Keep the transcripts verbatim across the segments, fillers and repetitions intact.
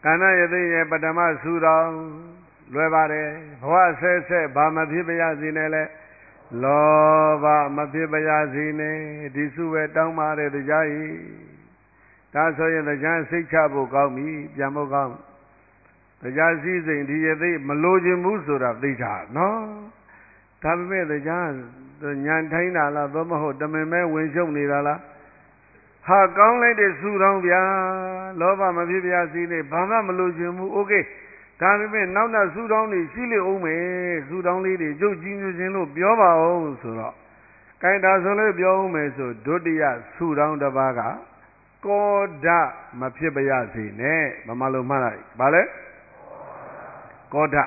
Kana Yadi Padama Sura Luevare, Hoa says, Bamabibaya Zinele, Lova Mabibaya Zine, Disue Tamare the Jai. That's why the Jan Sichabu Gami, Jamogam. The Jazis in the Maloji Musura, Dija, no? Tabe the Jan, the Yantaina, La Domaho, the Meme, Winshom Nirala. Ha gone like the Sudan, Lova Mabibia Zine, Bama Malojimu, okay. Tabe now that Sudan is Chile Ome, Sudan lady, Joe Genius in Bioma, Sura. Kind of Biome, so Dodia, Sudan the Baga. Koda Mapibayasi, ne, Mamalo Marai, Bale? Koda.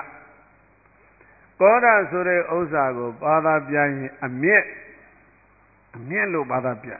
Koda Sure Osago, Bada Pian, a mere, a mere Bada Pian.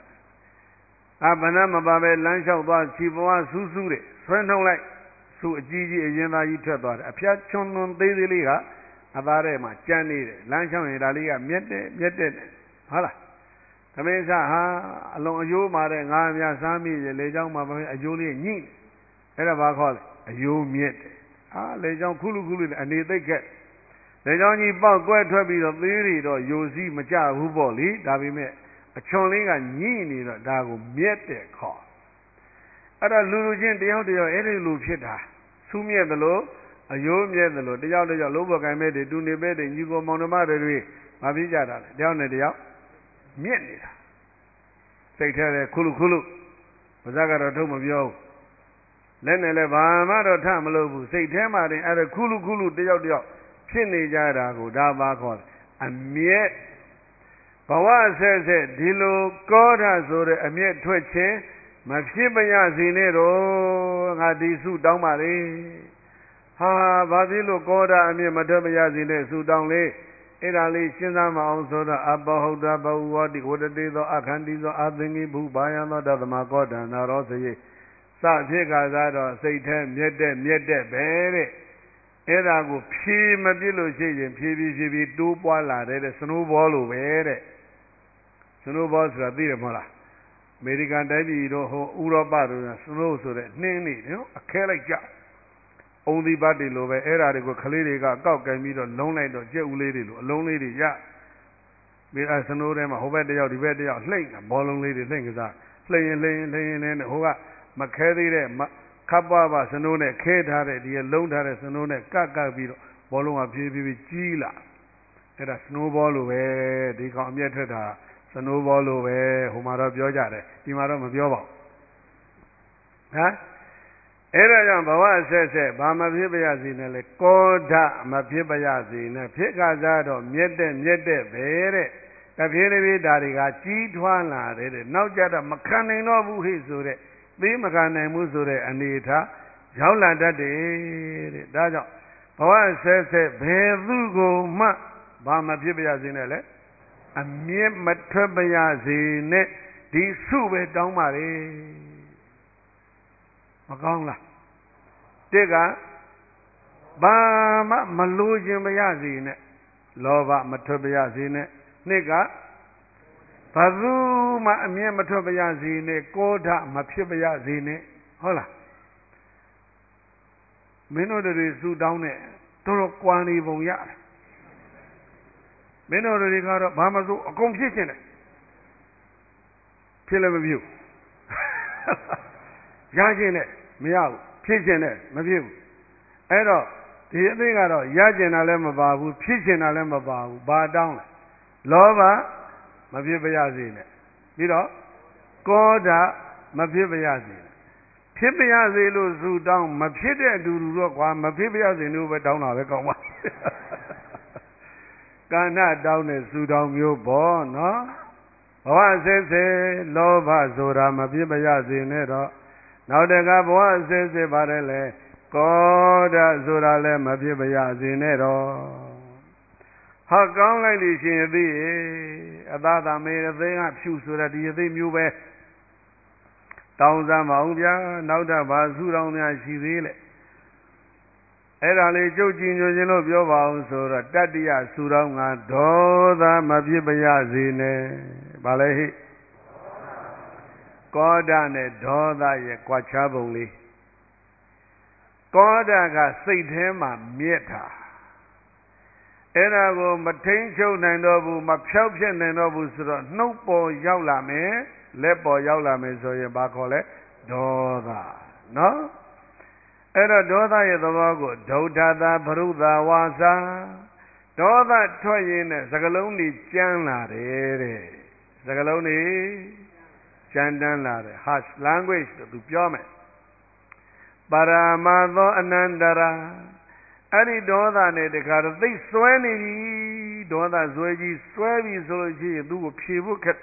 Abanama Babe, Lansha, Chiva, Susure, friend of like Su Gigi, Yena Yutador, a Piachon on Daily Liga, Abarema, Chani, Lansha, and Dalia, Miete, Miete, Hala. Tamesa ha along you mare ngam sami le jaung ma a joli nyi era ba kho a yo miet ha le jaung khulu khulu ani thai khet le jaung ji pauk kwet thwet pi do thee ri do yo si ma ja hu po le da pi me a chon le ka nyi ni do da ko miet de kho ada lu lu chin tayaw tayaw ai ri lu phit da su miet da lo a yo miet da lo tayaw tayaw lo bo kai me de tu ne be de nyi ko maung ma de de ma pi ja da le tayaw ne tayaw mietနေတာစိတ်ထဲလဲခုလူခုလူဘာသာကတော့ထုတ်မပြောလက်နဲ့လဲဘာမှတော့ထမလို့ဘူးစိတ်ထဲမှာတင်အဲ့ဒါခုလူခုလူတယောက်တယောက်ဖြစ်နေကြတာကိုဒါပါခေါ်အမြဲဘဝဆက်ဆက်ဒီလိုကောဓာဆိုတဲ့အမြဲထွက်ခြင်းမဖြစ်မရစေနဲ့တော့ငါဒီစုတောင်းပါလေဟာဘာဖြစ်လို့ကောဓာအမြဲမထွက်မရစေနဲ့စုတောင်းလေအဲ့ဒါလေးစဉ်းစားမအောင်ဆိုတော့အပဟုတ်တာဘဝဝတိဝတ္တေသောအခန္တီသောအသင်္ကိဘုဘာယသောတသမကောတံနာရောစေစဖြစ်ကစားတော့စိတ်ထဲမြက်တဲ့မြက်တဲ့ပဲတဲ့အဲ့ဒါကိုဖြေမပြစ်လို့ရှိရင်ဖြေပြီးဖြေပြီးတိုးပွားလာတဲ့စနိုးဘောလိုပဲတဲ့စနိုးဘောဆိုတာသိတယ်မဟုတ်လားအမေရိကန်တိုင်းပြည်တို့ဟိုဥရောပတို့ကစနိုးဆိုတဲ့နှင်းနေနော်အခဲလိုက်ကြအုံဒီဘတ်တွေလိုပဲအဲ့ဓာတွေကိုခလေးတွေကကောက်ကင်ပြီးတော့လုံးလိုက်တော့ကြက်ဦးလေးတွေလိုအလုံးလေးတွေရပြီးအဲစနိုးထဲမှာဟိုဘက်တယောက်ဒီဘက်တယောက်လှိမ့်ဘောလုံးလေးတွေလှိမ့်ကစားလှိမ့်ရင်လှိမ့်ရင်လှိမ့်ရင်နဲ့ဟိုကမခဲသေးတဲ့ခပ်ပါပါစနိုးနဲ့ခဲထားတဲ့ဒီလုံးထားတဲ့စနိုးနဲ့ကတ်ကတ်ပြီးတော့ဘောလုံးကပြေးပြေးပြီးကြီးလာအဲ့ဒါစနိုးဘောလိုပဲဒီကောင်အမျက်ထွက်တာစနိုးဘောလိုပဲဟိုမှာတော့ပြောကြတယ်ဒီမှာတော့မပြောပါဘူးဟမ်အဲ့ဒါကြောင့်ဘဝဆက်ဆက်ဘာမဖြစ်ပါရစေနဲ့လေကောဓမဖြစ်ပါရစေနဲ့ဖြစ်ကစားတော့မြက်တဲ့မြက်တဲ့ပဲတဲ့တပြေးတပြေးဓာတွေကကြီးထွားလာတယ်တဲ့နောက်ကြတော့မခံနိုင်တော့ဘူးဟိဆိုတဲ့သိမခံနိုင်မှုဆိုတဲ့အနေထားရောက်လာတတ်တယ်တဲ့ဒါကြောင့်ဘဝဆက်ဆက်ဘယ်သူကိုမှဘာမဖြစ်ပါရစေနဲ့လေအမြဲမထွက်ပါရစေနဲ့ဒီစုပဲတောင်းပါလေမကောင်းလားတစ်ကဘာမှမလိုချင်မရစေနဲ့လောဘမထွက်ပါရစေနဲ့နှစ်ကဘသူမှအမြဲမထွက်ပါရစေနဲ့ကောဓမဖြစ်ပါရစေနဲ့ဟုတ်လားမင်းတို့တွေစုတောင်းတဲ့တော်တော်ကွာနေပုံရတယ်မင်းတို့တွေကတော့ဘာမှဆိုအကုန်ဖြစ်ချင်တယ်ဖြစ်လည်းမဖြစ်ရချင်တယ်မရဘူးဖြစ်ချင်တယ်မဖြစ်ဘူးအဲ့တော့ဒီအသိကတော့ရချင်တာလည်းမပါဘူးဖြစ်ချင်တာလည်းမပါဘူးဘာတောင်းလဲလောဘမဖြစ်ပါရစေနဲ့ပြီးတော့ကောဓမဖြစ်ပါရစေနဲ့ဖြစ်ပါရစေလို့စုတောင်းမဖြစ်တဲ့အတူတူတော့ကွာမဖြစ်ပါရစေလို့ပဲတောင်းတာပဲကောင်းပါကာဏတောင်းတဲ့စုတောင်းမျိုးပေါ့နော်ဘဝဆက်ဆက်လောဘဆိုတာမဖြစ်ပါရစေနဲ့တော့နောက်တကဘဝဆက်ဆက်ပါတယ်လေကောဓဆိုတာလည်းမဖြစ်ပါရစေနဲ့တော့ဟာကောင်းလိုက်လို့ရှိရင်သိအသာသာမေအသိကဖြူဆိုတာဒီအသိမျိုးပဲတောင်းစားမအောင်ဗျာနောက်တော့ဘာစုတော်များရှိသေးလဲအဲ့ဒါလေးကြုတ်ကြည်ညိုခြင်းလို့ပြောပါအောင်ဆိုတော့တတ္တိယစုတော်ငါဒေါသမဖြစ်ပါရစေနဲ့ဗာလဲဟိကောဓနဲ့ဒေါသရဲ့ကွာခြားပုံလေးကောဓကစိတ်ထဲမှာမြက်တာအဲ့ဒါကိုမထိန်ချုပ်နိုင်တော့ဘူးမဖြောက်ဖြစ်နိုင်တော့ဘူးဆိုတော့နှုတ်ပေါ်ရောက်လာမယ်လက်ပေါ်ရောက်လာမယ်ဆိုရင်ဘာခေါ်လဲဒေါသနော်အဲ့တော့ဒေါသရဲ့သဘောကိုဒုဋ္ဌတာဘရုသာဝါစာဒေါသထွက်ရင်နဲ့စကလုံးတွေကြမ်းလာတယ်တဲ့စကလုံးတွေကြမ်းတမ်းလာတယ် harsh language လို့သူပြောမယ်ပါရမသောအနန္တရာအဲ့ဒီဒေါသနဲ့တခါတော့သိစွဲနေပြီဒေါသစွဲကြီးစွဲပြီဆိုလို့ရှိရင်သူ့ကိုဖြေဖို့ခက်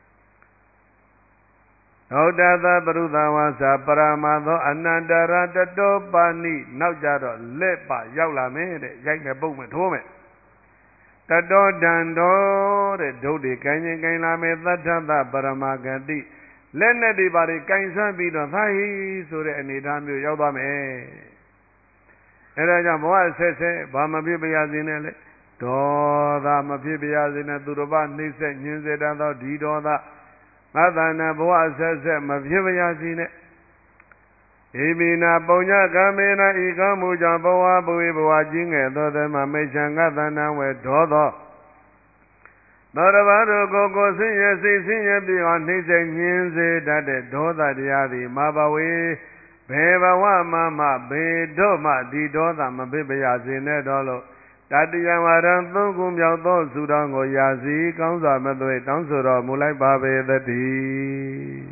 ဒုဋ္ဌတာပရုသဝါစာပရမသောအနန္တရာတတောပါဏိနောက်ကြတော့လက်ပါရောက်လာမယ်တဲ့ရိုက်မယ်ပုတ်မယ်ထိုးမယ်တတောဒံတော်တဲ့ဒုတ်တွေကင်ရင်ကင်လာမယ်သတ္ထသပရမဂတိလက်နဲ့တွေပါတွေကင်ဆန်းပြီးတော့သာဟိဆိုတဲ့အနေအထားမျိုးရောက်သွားမယ်အဲဒါကြောင့်ဘဝဆက်ဆက်ဘာမဖြစ်ပါရစေနဲ့လေဒေါသမဖြစ်ပါရစေနဲ့သူတော်ဘာနှိမ့်ဆက်ညှင်းစေတတ်သောဒီဒေါသငါတဏ္ဍဘဝဆက်ဆက်မဖြစ်ပါရစေနဲ့ဧမိနာပုံညကမေနာဤကမှုကြောင့်ဘဝဘဝဘဝကြီးငယ်သောသမမိတ်ချံငါတဏ္ဍဝေဒေါသောသောတဘာတို့ကိုကိုဆင်းရဲစိတ်ဆင်းရဲပြီးအောင်နှိမ့်ဆက်ညှင်းစေတတ်တဲ့ဒေါသတရားသည်မဘဝေဘယ်ဘဝမှမှဘေတို့မှဒီဒေါသမဖြစ်ပါရစေနဲ့တော့လို့တတယံဝရံသုံးခုမြောက်သောစုတော်ကိုရာစီကောင်းစွာမသွေတောင်းဆိုတော်မူလိုက်ပါပေသတည်း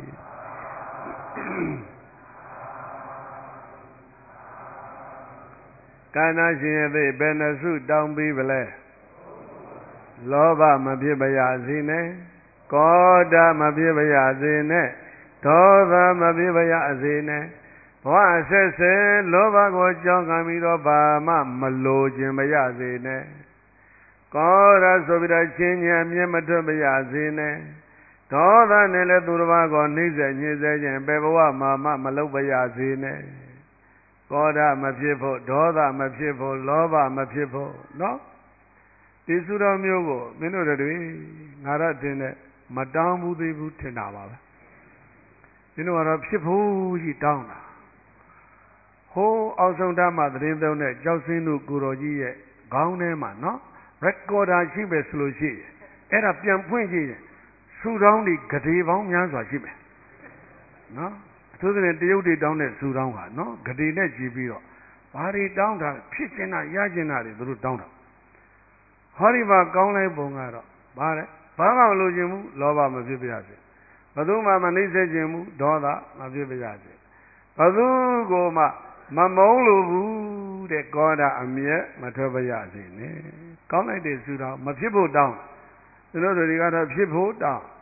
ကာဏရှင်ရဲ့သိဘယ်နှစုတောင်းပြီးဗလဲလောဘမဖြစ်ပါရစေနဲ့ကောဓမဖြစ်ပါရစေနဲ့ဒေါသမဖြစ်ပါရစေနဲ့ဘဝဆက်ဆက်လောဘကိုကြောင်းခံပြီးတော့ဘာမှမလိုခြင်းမရစေနဲ့ကောဓဆိုပြီးတော့ချင်းညာမြဲမထွက်ပါရစေနဲ့ဒေါသနဲ့လည်းသူတစ်ပါးကိုနှိမ့်ဆက်ညှင်းဆဲခြင်းဘယ်ဘဝမှာမှမလုပ်ပါရစေနဲ့ကောဓမဖြစ်ဖို့ဒေါသမဖြစ်ဖို့လောဘမဖြစ်ဖို့နော်ဒီစုတော်မျိုးကိုမင်းတို့တွေငါရတင်နဲ့မတောင်းဘူးသေးဘူးထင်တာပါပဲမင်းတို့ကတော့ဖြစ်ဖို့ကြီးတောင်းတာဟိုးအောက်ဆုံးဓမ္မသတင်းသုံးတဲ့ကြောက်စင်းတို့ကိုတော်ကြီးရဲ့ခေါင်းထဲမှာနော် recorder ရှိပဲဆိုလို့ရှိရင်အဲ့ဒါပြန်ဖွင့်ကြည့်ရင်စူတောင်းတွေဂဒေပေါင်းများစွာရှိမယ်နော်အထူးသဖြင့်တရုတ်တွေတောင်းတဲ့စူတောင်းဟာနော်ဂဒေနဲ့ကြည့်ပြီးတော့ဘာတွေတောင်းတာဖြစ်ချင်တာရချင်တာတွေသူတို့တောင်းတာဟောဒီမှာကောင်းလိုက်ပုံကတော့ဘာလဲဘာမှမလိုချင်ဘူးလောဘမဖြစ်ပါရစေဘယ်သူမှမနှိမ့်ဆက်ခြင်းဘူးဒေါသမဖြစ်ပါရစေဘယ်သူကိုမှမမုန်းလို့ဘူးတဲ့ကောဓအမြဲမထွက်ပါရစေနဲ့ကောင်းလိုက်တဲ့စုတော်မဖြစ်ဖို့တောင်းသူတို့တွေကတော့ဖြစ်ဖို့တောင်း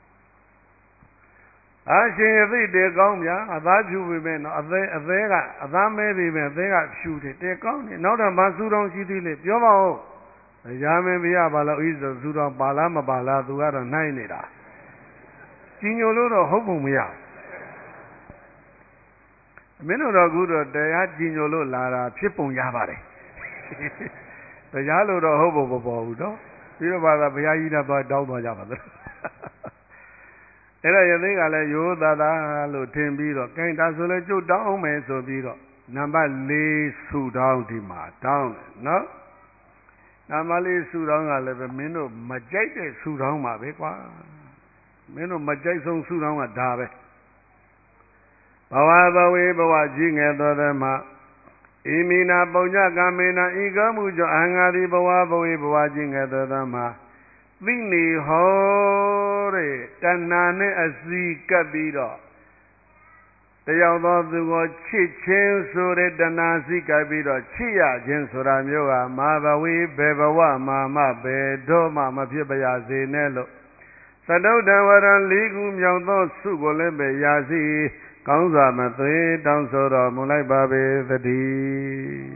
အရှင်အသိတေကောင်းဗျာအသားဖြူပေမဲ့နော်အသေးအသေးကအသားမဲပေမဲ့အသေးကဖြူတယ်တေကောင်းတယ်နောက်တော့မစုတော်ရှိသေးလေပြောပါဦးရာမင်းဘုရားပါလို့ဤဆိုစုတော်ပါလားမပါလားသူကတော့နိုင်နေတာကြီးညိုလို့တော့ဟုတ်ပုံမရမင်းတို့တော့အခုတော့တရားကြီးညိုလို့လာတာဖြစ်ပုံရပါတယ်တရားလို့တော့ဟုတ်ပုံမပေါ်ဘူးနော်ပြီးတော့ပါသာဘုရားကြီးနဲ့သွားတောင်းသွားကြပါသလားအဲ့ဒါရသိကလည်းရိုးသားသားလို့ထင်ပြီးတော့ကဲဒါဆိုလဲကျုပ်တောင်းအောင်မယ်ဆိုပြီးတော့နံပါတ်၄စုတောင်းဒီမှာတောင်းတယ်နော်နံပါတ်၄စုတောင်းကလည်းပဲမင်းတို့မကြိုက်တဲ့စုတောင်းပါပဲကွာမင်းတို့မကြိုက်ဆုံးစုတောင်းကဒါပဲဘဝဘဝေဘဝကြီးငယ်သောသမဣမိနာပုံညကမေနာဤကမှုကြောင့်အဟံငါတိဘဝဘဝေဘဝကြီးငယ်သောသမသိနေဟောတဲ့တဏှာနဲ့အစီကပ်ပြီးတော့တယောက်သောသူကိုချစ်ခြင်းဆိုတဲ့တဏှာစီကပ်ပြီးတော့ချစ်ရခြင်းဆိုတာမျိုးဟာမာဘဝေဘေဘဝမှာမဘေတော့မှမဖြစ်ပါရစေနဲ့လို့သတုဒ္ဓဝရံလေးခုမြောက်သောစုကိုလည်းပဲရာစီကောင်းစွာမသွေတောင်းဆိုတော်မူလိုက်ပါပေသတည်း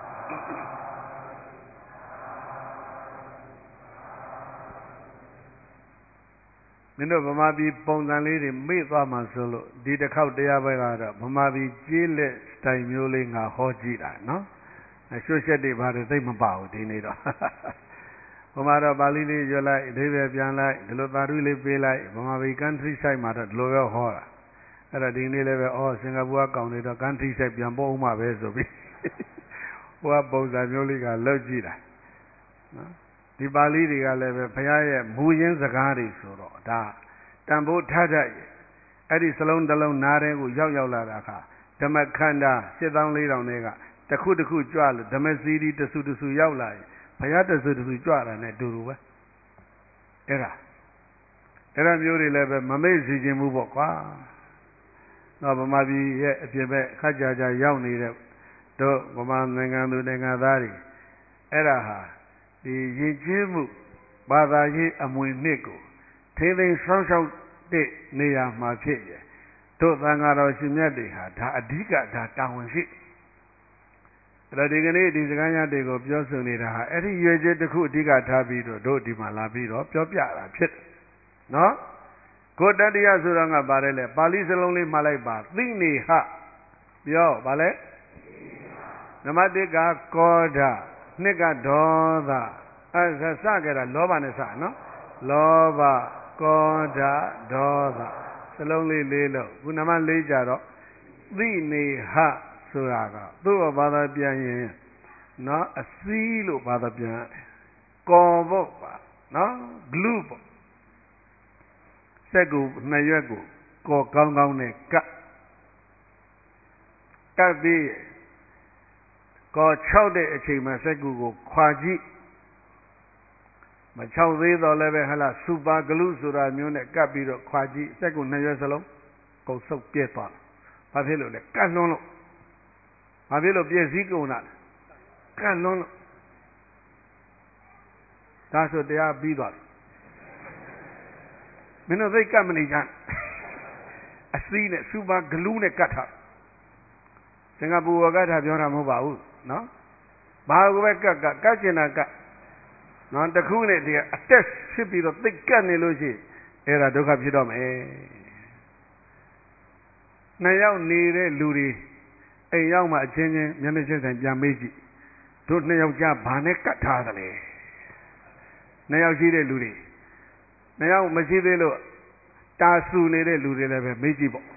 မင်းတို့ဗမာပြည်ပုံစံလေးတွေမေ့သွားမှဆိုလို့ဒီတစ်ခေါက်တရားပွဲကတော့ဗမာပြည်ကျေးလက်စတိုင်မျိုးလေးငါဟောကြည့်တာနော်ရွှေချက်တွေဘာတွေသိမပါဘူးဒီနေ့တော့ဗမာတော့ပါဠိလေးရွတ်လိုက်အဓိပ္ပာယ်ပြန်လိုက်ဒီလိုသာဓုလေးပေးလိုက်ဗမာပြည် country side မှာတော့ဒီလိုပဲဟောတာအဲ့ဒါဒီနေ့လည်းပဲအော်စင်ကာပူကကောင်းနေတော့ကန်ထီဆိုင်ပြန်ပို့ဦးမှာပဲဆိုပြီးဟိုကပုံစံမျိုးလေးကလွတ်ကြည့်တာနော်ဒီပါဠိတွေကလည်းပဲဘုရားရဲ့မူရင်းစကားတွေဆိုတော့ဒါတန်ဖိုးထထရဲ့အဲ့ဒီစလုံးတစ်လုံးနားတဲ့ကိုရောက်ရောက်လာတာခါဓမ္မခန္ဓာရှစ်သောင်းလေးထောင်တွေကတစ်ခုတစ်ခုကြွလို့ဓမ္မစီရီတဆူတဆူရောက်လာရင်ဘုရားတဆူတဆူကြွတာနဲ့တူတူပဲအဲ့ဒါအဲ့ဒါမျိုးတွေလည်းပဲမမေ့စီခြင်းမှုပေါ့ကွာတော့ဗမာပြည်ရဲ့အပြင်ဘက်ခါကြာကြာရောက်နေတဲ့တို့ဗမာနိုင်ငံသူနိုင်ငံသားတွေအဲ့ဒါဟာဒီရည်ချင်းမှုဘာသာရေးအမွေနှစ်ကိုထိသိမ်းဆောင်းရှောက်တဲ့နေရာမှာဖြစ်ရတို့သံဃာတော်ရှင်မြတ်တွေဟာဒါအဓိကဒါတာဝန်ရှိအဲ့ဒါဒီကနေ့ဒီစကားရတွေကိုပြောဆိုနေတာဟာအဲ့ဒီရွေချက်တစ်ခုအဓိကထားပြီးတော့တို့ဒီမှာလာပြီးတော့ပြောပြတာဖြစ်တယ်နော်ကိုတတ္တရားဆိုတာကပါတယ်လေပါဠိစလုံးလေးမှားလိုက်ပါသိနေဟပြောဗာလဲနမတိကကောဓနှစ်ကဒေါသအဲစစကြတာလောဘနဲ့စနော်လောဘကောဓဒေါသစလုံးလေးလေးလို့ခုနမလေးကြတော့သိနေဟဆိုတာကသူ့ဘာသာပြန်ရင်နော်အစည်းလို့ဘာသာပြန်ကောဖို့ပါနော်ဂလူပေါ့စက်ကိုနှစ်ရွက်ကိုကောကောင်းကောင်းနဲ့ကတ်ကတ်ပြီးကော၆တဲ့အချိန်မှာစက်ကူကိုခွာကြည့်မ၆သေးတော့လည်းပဲဟလာစူပါဂလူဆိုတာမျိုးနဲ့ကတ်ပြီးတော့ခွာကြည့်စက်ကူနှစ်ရွက်စလုံးကုန်ဆုပ်ပြဲသွားဘာဖြစ်လို့လဲကတ်လွန်းလို့ဘာဖြစ်လို့ပြည့်စည်ကုန်တာကတ်လွန်းလို့ဒါဆိုတရားပြီးသွားတယ်မင်းတို့သိကတ်မနေကြအစည်းနဲ့စူပါဂလူနဲ့ကတ်ထားစင်ကာပူကတ်ထားပြောတာမဟုတ်ပါဘူးနော်ဘာကိုပဲကတ်ကတ်ကတ်ကျင်တာကတ်နော်တခုနဲ့ဒီအတက်ဖြစ်ပြီးတော့သိကတ်နေလို့ရှိရင်အဲ့ဒါဒုက္ခဖြစ်တော့မယ်နှစ်ယောက်နေတဲ့လူတွေအိမ်ရောက်မှအချင်းချင်းမျက်နှာချင်းဆိုင်ပြန်မေးကြည့်တို့နှစ်ယောက်ကြားဘာနဲ့ကတ်ထားသလဲနှစ်ယောက်ရှိတဲ့လူတွေနှစ်ယောက်မရှိသေးလို့တာဆူနေတဲ့လူတွေလည်းပဲမေးကြည့်ပေါ့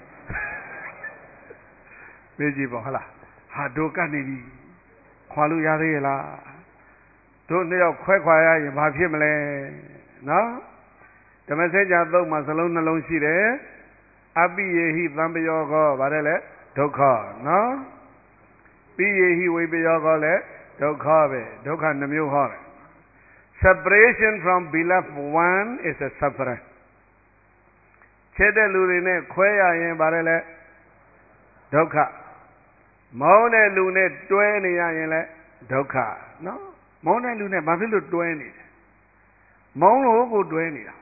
မေးကြည့်ပေါ့ဟုတ်လားဟာတို့ကတ်နေပြီခွာလို့ရသေးရဲ့လားတို့နှစ်ယောက်ခွဲခွာရရင်ဘာဖြစ်မလဲနော်ဓမ္မစကြာသုံးမှာစလုံးနှလုံးရှိတယ်အပိယေဟိသံပယောကောဗါတယ်လေဒုက္ခနော်ပိယေဟိဝိပယောကောလည်းဒုက္ခပဲဒုက္ခနှမျိုးဟောတယ်separation from beloved one is a suffering ချစ်တဲ့လူတွေနဲ့ခွဲရရင်ဗါတယ်လေဒုက္ခမောင်းတဲ့လူနဲ့တွဲနေရရင်လည်းဒုက္ခနော်မောင်းတဲ့လူနဲ့ဘာဖြစ်လို့တွဲနေလဲမောင်းလို့ကိုတွဲနေတာ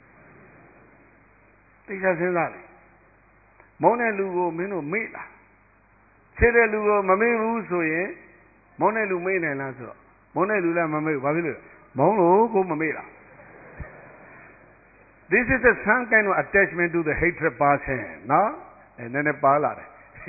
သိချစဉ်းစားတယ်မောင်းတဲ့လူကိုမင်းတို့မေ့လားချစ်တဲ့လူကိုမမေ့ဘူးဆိုရင်မောင်းတဲ့လူမေ့နိုင်လားဆိုတော့မောင်းတဲ့လူလည်းမမေ့ဘူးဘာဖြစ်လို့မောင်းလို့ကိုမမေ့လား This is a some kind of attachment to the hatred person နော်အဲနည်းနည်းပါလာတယ်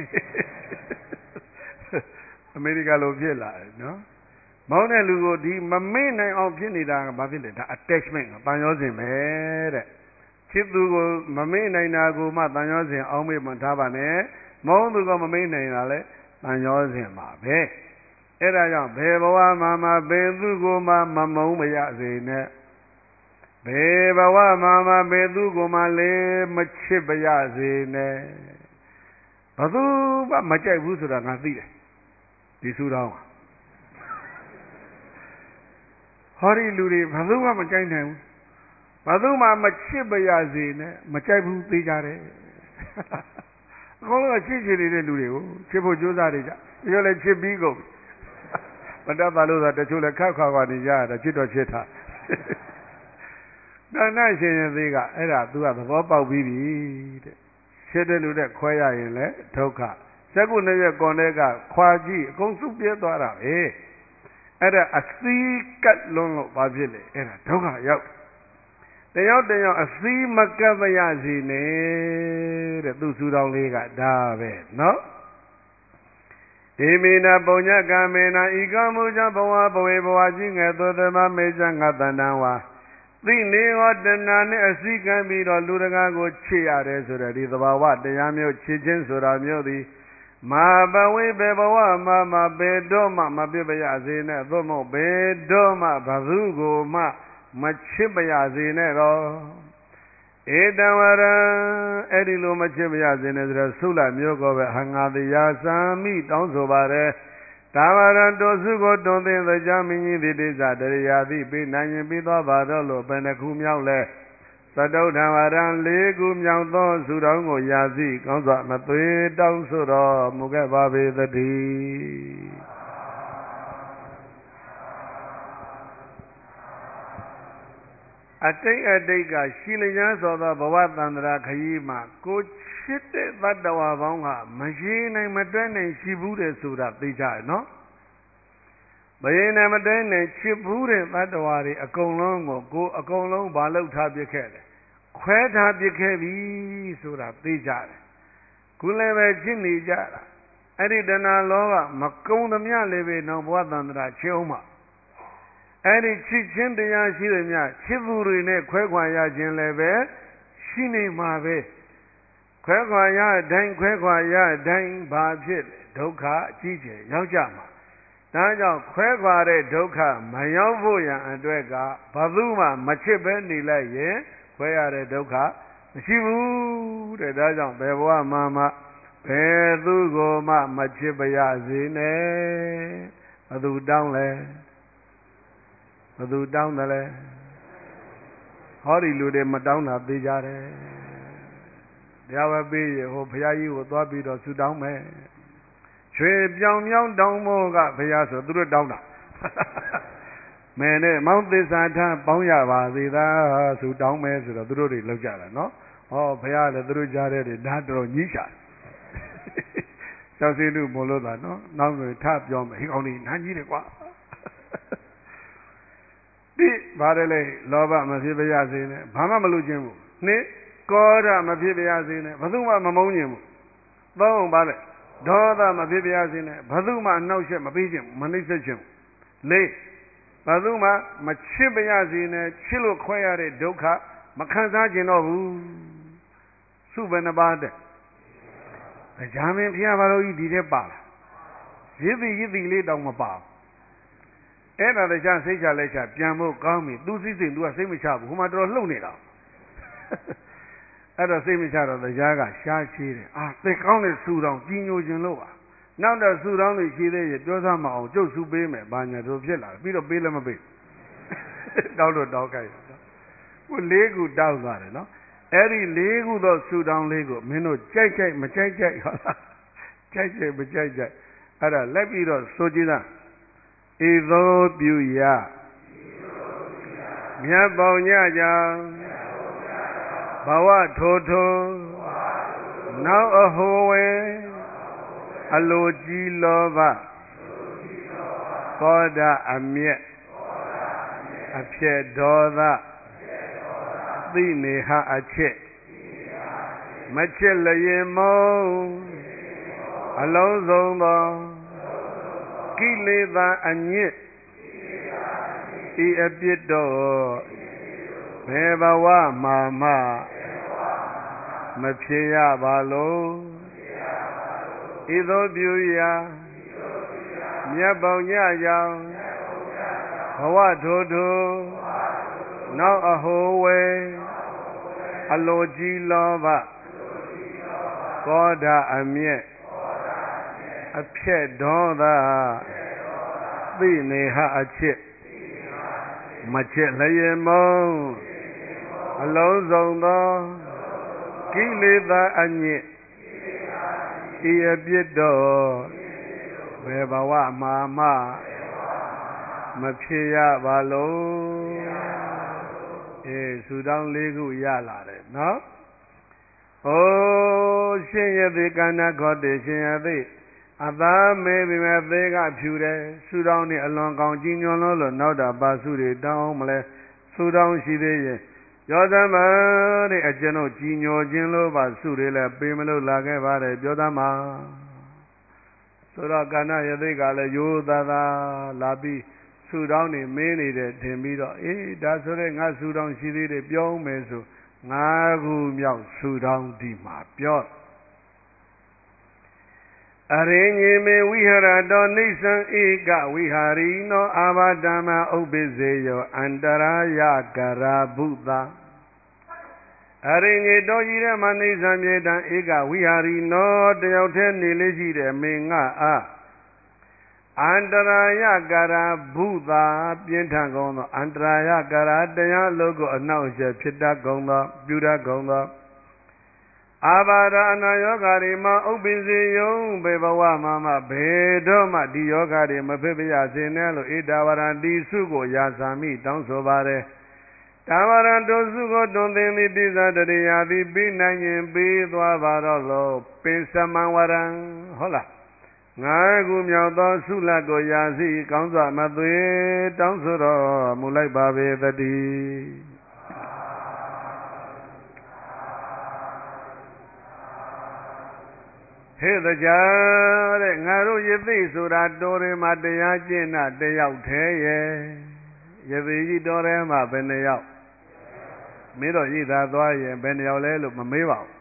အမေရိကလိုဖြစ်လာတယ်နော်မောင်းတဲ့လူကိုဒီမမေ့နိုင်အောင်ဖြစ်နေတာကဘာဖြစ်လဲဒါ attachment ကတန်ရောစင်ပဲတဲ့ချစ်သူကိုမမေ့နိုင်တာကိုမှတန်ရောစင်အောင်မေ့မှထားပါနဲ့မောင်းသူကမမေ့နိုင်တာလဲတန်ရောစင်ပါပဲအဲ့ဒါကြောင့်ဘယ်ဘဝမှာမှဘယ်သူကိုမှမမုန်းမရစေနဲ့ဘယ်ဘဝမှာမှဘယ်သူကိုမှလည်းမချစ်ပါရစေနဲ့ဘသူမှမကြိုက်ဘူးဆိုတာငါသိတယ်ဒီဆူတောင်းဟောဒီလူတွေဘသူမှမကြိုက်နိုင်ဘူးဘသူမှမချစ်ပါရစေနဲ့မကြိုက်ဘူးသိကြတယ်အကုန်လုံးချစ်ချင်နေတဲ့လူတွေကိုချစ်ဖို့ကြိုးစားနေကြပြောလဲချစ်ပြီးကုန်မတတ်ပါလို့ဆိုတချို့လည်းခက်ခွာခွာနေကြတာချစ်တော့ချစ်တာဒါနဲ့ရှင်ရင်သေးကအဲ့ဒါ तू ကသဘောပေါက်ပြီးပြီတဲ့ချစ်တဲ့လူနဲ့ခွဲရရင်လည်းဒုက္ခစက္ကုနှစ်ရက်ကွန်တဲ့ကခွာကြည့်အကုန်စုပြဲသွားတာပဲအဲ့ဒါအစည်းကတ်လွန်းလို့ဘာဖြစ်လဲအဲ့ဒါဒုက္ခရောက်တယောက်တယောက်အစည်းမကပ်မရစီနဲ့တဲ့သူစုတော်လေးကဒါပဲနော်ဣမိနာပုံညကမေနာဤကမှုကြောင့်ဘဝဘဝေဘဝကြီးငယ်သောသမမေဇံငါတန္တံဝါသိနေဟောတဏှာနဲ့အစည်းကမ်းပြီးတော့လူတကာကိုချစ်ရတယ်ဆိုတဲ့ဒီသဘာဝတရားမျိုးချစ်ခြင်းဆိုတာမျိုးသည်မာဘဝိဘေဘဝမှာမဘေတော့မှမပြစ်ပါရစေနဲ့သို့မဟုတ်ဘေတော့မှဘသူကိုမှမချစ်ပါရစေနဲ့တော့ဧတံဝရံအဲ့ဒီလိုမချစ်ပါရစေနဲ့ဆိုတော့ဆုလမျိုးကောပဲဟငါတရားစာမိတောင်းဆိုပါတယ်ဒါဝရံတောစုကိုတွန်သိသကြမင်းကြီးတိတိစ္ဆတရိယာတိပိနိုင်ရင်ပြီးသွားပါတော့လို့ဘယ်နှခုမြောက်လဲသတုထံဝရံလေးခုမြောက်သောစုတော်ကိုရာစီကောင်းစွာမသွေတောင်းဆိုတော်မူခဲ့ပါပေသတည်းအတိတ်အတိတ်ကရှိလျားသောသောဘဝတန္တရာခရီးမှာကိုချစ်တဲ့တတ္တဝါပေါင်းကမရှိနိုင်မတွဲနိုင်ရှိဘူးတဲ့ဆိုတာသိကြရနော်မရင်နဲ့မတွဲနိုင်ချစ်ဘူးတဲ့တတ္တဝါတွေအကုန်လုံးကိုကိုအကုန်လုံးဘာလို့ထားပြခဲ့လဲခွဲထားပြခဲ့ပြီဆိုတာသိကြတယ်ခုလည်းပဲချစ်နေကြတာအဲ့ဒီတဏှာလောကမကုံသမျှလည်းပဲနောက်ဘဝတန္တရာချစ်အောင်မှာအဲ့ဒီချစ်ချင်းတရားရှိတယ်များချစ်သူတွေနဲ့ခွဲခွာရခြင်းလည်းပဲရှိနေမှာပဲခွဲခွာရတိုင်းခွဲခွာရတိုင်းဘာဖြစ်လဲဒုက္ခအကြီးကျယ်ရောက်ကြမှာဒါကြောင့်ခွဲခွာတဲ့ဒုက္ခမရောက်ဖို့ရန်အတွက်ကဘသူမှမချစ်ပဲနေလိုက်ရင်ခွဲရတဲ့ဒုက္ခမရှိဘူးတဲ့ဒါကြောင့်ဘယ်ဘဝမှာမှဘယ်သူကိုမှမချစ်ပါရစေနဲ့ဘသူတောင်းလဲဘသူတောင်းတယ်လဲဟောဒီလူတွေမတောင်းတာသိကြတယ်တရားဝပေးရဟိုဘုရားကြီးကိုသွားပြီးတော့ဆုတောင်းမယ်ရွှေပြောင်မြောင်းတောင်းဖို့ကဘုရားဆိုသူတို့တောင်းတာမဲနဲ့မောင်းသစ္စာထားပေါင်းရပါသေးသာဆုတောင်းမယ်ဆိုတော့သူတို့တွေလောက်ကြတာနော်ဟောဘုရားလည်းသူတို့ကြားတဲ့တွေဓာတ်တော်ညှိချကျောက်စင်းလူမလို့သာနော်နောက်ဆိုထပြောမယ်ဟိကောင်ကြီးနားကြီးတယ်ကွာဒီဘာလဲလေလောဘမဖြစ်ပါရစေနဲ့ဘာမှမလုပ်ခြင်းဘူးနှစ်ကောဓမဖြစ်ပါရစေနဲ့ဘယ်သူမှမမုန်းခြင်းဘူးသုံးပါလေဒေါသမဖြစ်ပါရစေနဲ့ဘယ်သူမှနှောက်ယှက်မပေးခြင်းမနှိမ့်ဆက်ခြင်းလေးဘယ်သူမှမချစ်ပါရစေနဲ့ချစ်လို့ခွဲရတဲ့ဒုက္ခမခံစားခြင်းတော့ဘူးစုဘယ်နှပါးတဲ့ကြာမင်းဖျားပါလို့ဒီထဲပါလားရစ်တိရစ်တိလေးတောင်မပါဘူးအဲ့ဒါတခြားစိတ်ချလက်ချပြန်ဖို့ကောင်းပြီသူစိစိသူကစိတ်မချဘူးဟိုမှာတော်တော်လှုပ်နေတာအဲ့တော့စိတ်မချတော့တရားကရှားရှိတယ်အာသိကောင်းတဲ့ဆူတောင်ကြီးညိုခြင်းလို့ပါနောက်တော့ဆူတောင်းလို့ရှိသေးရဲ့ပြောသားမအောင်ကျုပ်ဆူပေးမယ်ဘာညာတို့ဖြစ်လာပြီးတော့ပေးလည်းမပေးတောက်တော့တောက်ခိုင်းကိုလေးခုတောက်သွားတယ်နော်အဲ့ဒီလေးခုသောဆူတောင်းလေးကိုမင်းတို့ကြိုက်ကြိုက်မကြိုက်ကြိုက်ဟုတ်လားကြိုက်ကြိုက်မကြိုက်ကြိုက်အဲ့ဒါလိုက်ပြီးတော့ဆိုကြည့်သားဤသို့ပြုရမြတ်ပေါညကြောင့်ဘဝထိုထိုနောက်အဟိုဝေအလိုကြီးလောဘသောဒအမျက်အဖြစ်ဒေါသသိနေဟအချက်မချစ်လျင်မုံအလုံးစုံသောကိလေသာအညစ်ဤအပြစ်တော့ဘယ်ဘဝမှာမှမဖြစ်ရပါလို့ဤသို့ပြုရာမြတ်ပေါညကြောင့်ဘဝထိုထိုနောက်အဟိုဝေအလိုကြီးလောဘကောဓအမျက်အဖြစ်ဒေါသသိနေဟအချက်မချစ်လျင်မုံအလုံးစုံသောကိလေသာအညစ်ဤအပြစ်တော့ဘယ်ဘဝမှာမှမဖြစ်ရပါလို့အေးဆူတောင်းလေးခုရလာတယ်နော်ဟိုးရှင်ရသေးကန္နာခေါ်တယ်ရှင်ရသေးအသားမဲပြီမဲ့သေးကဖြူတယ်ဆူတောင်းနေအလွန်ကောင်းကြီးညွန်လို့လို့နောက်တာပါစုတွေတောင်းမလဲဆူတောင်းရှိသေးရဲ့ပြောသမှာတဲ့အကျွန်ုပ်ကြီးညိုခြင်းလို့ပါစုတွေလည်းပေးမလို့လာခဲ့ပါတယ်ပြောသမှာဆိုတော့ကန္နာရသေးကလည်းရိုးသားသားလာပြီးဆဆူတောင်းနေမင်းနေတဲ့ထင်ပြီးတော့အေးဒါဆိုရဲငါဆူတောင်းရှိသေးတယ်ပြောမယ်ဆိုငါးခုမြောက်ဆူတောင်းဒီမှာပြောအရိညေမေဝိဟရတောနိစ္စံဧကဝိဟာရီနောအာဘာဓမ္မဥပ္ပိစေယောအန္တရာယကရာဘုသာအရိညေတောကြီးတဲ့မနိစ္စံမြေတံဧကဝိဟာရီနောတယောက်တည်းနေလေးရှိတဲ့မင်းငါအားအန္တရာယကရာဘုသာပြင်းထန်ကုန်သောအန္တရာယကရာတရားလုံးကိုအနှောင့်အယှက်ဖြစ်တတ်ကုန်သောပြုတတ်ကုန်သောအာဘာဒအနာယောဂါတွေမှာဥပ္ပိစေယုံဘေဘဝမှာမှဘယ်တော့မှဒီယောဂါတွေမဖြစ်ပြရစေနဲ့လို့ဣဒဝရံတိစုကိုယာစာမိတောင်းဆိုပါတယ်တာဝရံတုစုကိုတွင်သင်သည်ပိဇာတရိယာသည်ပြီးနိုင်ရင်ပြီးသွားပါတော့လို့ပင်စမံဝရံဟုတ်လားငါးခုမြောက်သောဆုလတ်ကိုယာစီကောင်းစွာမသွေတောင်းဆိုတော်မူလိုက်ပါပေသတည်းဟဲ့တကြားတဲ့ငါတို့ယသိဆိုတာတော်တွေမှာတရားကျင့်တာတယောက်တည်းရဲ့ယသိကြီးတော်ထဲမှာဘယ်နှယောက်မင်းတို့ရည်သာသွားရင်ဘယ်နှယောက်လဲလို့မမေးပါဘူး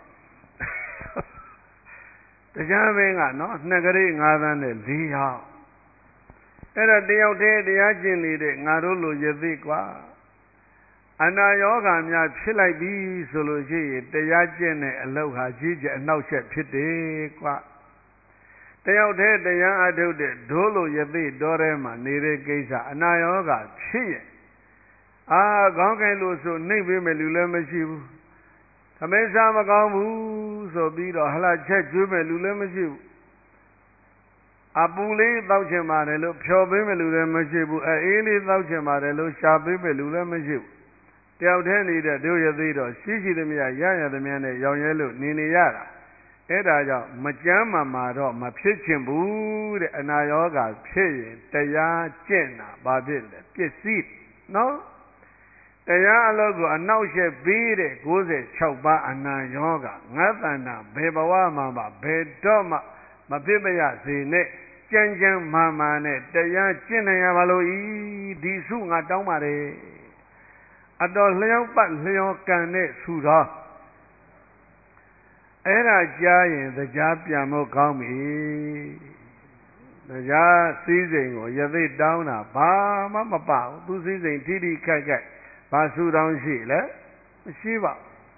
တရားမင်းကနော်နှစ်ကလေးငါးသန်းနဲ့လေးယောက်အဲ့တော့တယောက်တည်းတရားကျင့်နေတဲ့ငါတို့လိုယသိကွာအနာယောဂါများဖြစ်လိုက်ပြီဆိုလို့ရှိရင်တရားကျင့်တဲ့အလောက်ဟာကြီးကျယ်အနှောက်အယှက်ဖြစ်တယ်ကွာတယောက်တည်းတရားအထုတ်တဲ့ဒိုးလိုယသိတော်ထဲမှာနေတဲ့ကိစ္စအနာယောဂါဖြစ်ရင်အာခေါင်းကင်လို့ဆိုနှိပ်ပေးမယ်လူလည်းမရှိဘူးသမင်းစားမကောင်းဘူးဆိုပြီးတော့ဟလာချက်ကျွေးမယ်လူလည်းမရှိဘူးအပူလေးတောက်ချင်ပါတယ်လို့ဖြော်ပေးမယ်လူလည်းမရှိဘူးအေးလေးတောက်ချင်ပါတယ်လို့ရှာပေးမယ်လူလည်းမရှိဘူးတယောက်တည်းနေတဲ့တို့ရသေးတော့ရှိရှိသမျှရရသမျှနဲ့ရောင်ရဲလို့နေနေရတာအဲ့ဒါကြောင့်မကြမ်းမာမှာတော့မဖြစ်ချင်ဘူးတဲ့အနာရောဂါဖြစ်ရင်တရားကျင့်တာဘာဖြစ်လဲပစ္စည်းနော်တရားအလုပ်ကိုအနှောက်အယှက်ပေးတဲ့၉၆ပါးအနာယောဂငါးတဏ္ဍဘယ်ဘဝမှာမှဘယ်တော့မှမဖြစ်မရစေနဲ့ကြမ်းကြမ်းမာမာနဲ့တရားကျင့်နိုင်ရပါလို့ဤဒီစုငါတောင်းပါတယ်အတော်လျောက်ပတ်လျော်ကန်တဲ့စုတော်အဲ့ဒါကြားရင်တရားပြန်ဖို့ကောင်းပြီတရားစည်းစိမ်ကိုယသိတောင်းတာဘာမှမပဘူးသူစည်းစိမ်ထိထိခိုက်ခိုက်ဘာစုတောင်းရှိလဲမရှိပါ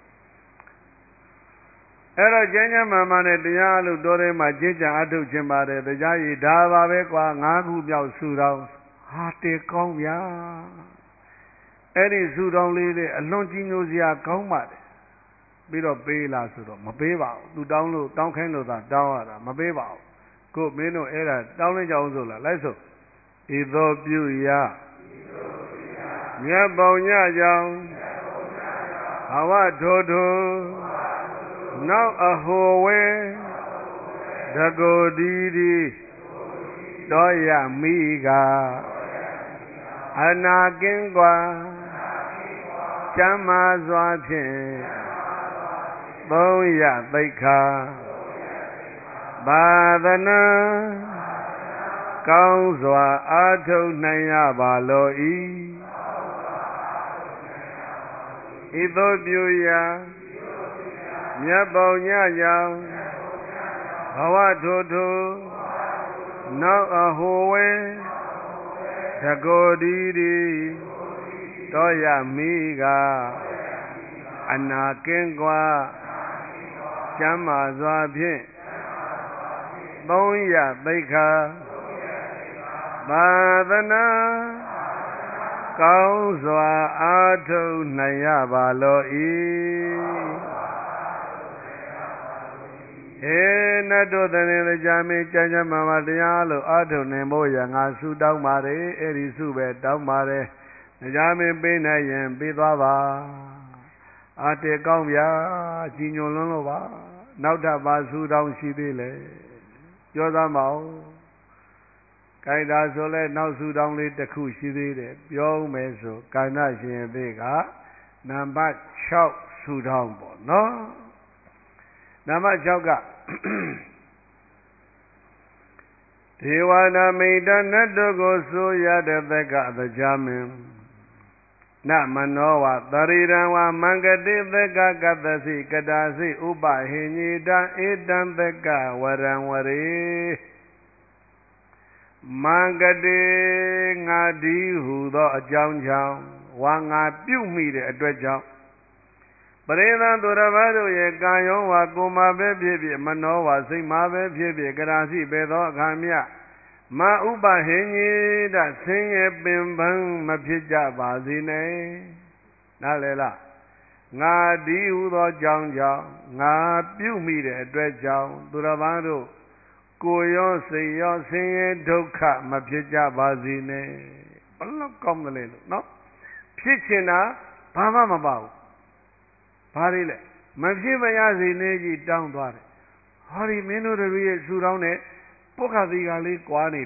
အဲ့တော့ကျမ်းကျမ်းမာမာနဲ့တရားလို့တော်ထဲမှာကျင့်ကြံအထုတ်ခြင်းပါတယ်တရားရည်ဒါပါပဲကွာငါးခုမြောက်စုတောင်းဟာတေကောင်းဗျာအဲ့ဒီစုတောင်းလေးတွေအလွန်ကြီးညိုစရာကောင်းပါတယ်ပြီးတော့ပေးလားဆိုတော့မပေးပါဘူးသူတောင်းလို့တောင်းခိုင်းလို့သာတောင်းရတာမပေးပါဘူးကိုမင်းတို့အဲ့ဒါတောင်းလိုက်ကြအောင်ဆိုလားလိုက်ဆိုဤသောပြုရာမြတ်ပေါညကြောင့်ဘဝထိုထိုနောက်အဟိုဝဲတကိုဒီဒီတော်ရမိကအနာကင်းกว่าကျမ်းမာစွာဖြင့်သုံးရသိက္ခာဘာသနာကောင်းစွာအားထုတ်နိုင်ရပါလောဤဤသို့ပြုရာမြတ်ပေါညကြောင့်ဘဝထိုထိုနောက်အဟိုဝဲတကိုဒီဒီတော်ရမိကအနာကင်းกว่าကျမ်းမာစွာဖြင့်သုံးရသိက္ခာဘာသနာကောင်းစွာအားထုတ်နိုင်ရပါလောဤဟေနတ်တို့တည်းတရားမင်းကြမ်းကြမ်းမာမာတရားလို့အားထုတ်နိုင်ဖို့ရငါဆုတောင်းပါတယ်အဲ့ဒီဆုပဲတောင်းပါတယ်တရားမင်းပေးနိုင်ရင်ပေးသွားပါအားတေကောင်းဗျာကြီးညိုလွန်းလို့ပါနောက်ထပ်ပါဆုတောင်းရှိသေးလေပြောသားမအောင်ကြိုက်တာဆိုလဲနောက်ဆုတောင်းလေးတစ်ခုရှိသေးတယ်ပြောမယ်ဆိုကာဏရှင်အသေးကနံပါတ်၆ဆုတောင်းပေါ့နော်နံပါတ်၆က Devana Maida Nadago Soya the Vega the Jamin Namanoa Taridawa Mangadi the Gagadasi Kadasi Uba Hinida Edan the Ga Waranwari Mangadi Ngadi who the Jang Jang Wanga Pew me the Dredjang Pareda Duravado Yagayo Wakuma Baby Manoa Sima Baby Garasi Bedo Gamia Ma Uba Hini that sing a bim bang Mapija Bazine Nalela Nga Di Udo Jang Jang Nga Pew me the Dredjang Duravado Koyo say yo sing a doka Mapija Bazine Come the little no Pitchina Pama Mabau Parile, Majibayazi Neji down to it. Hurry Mino the real Surone, Poca the Ali Quani.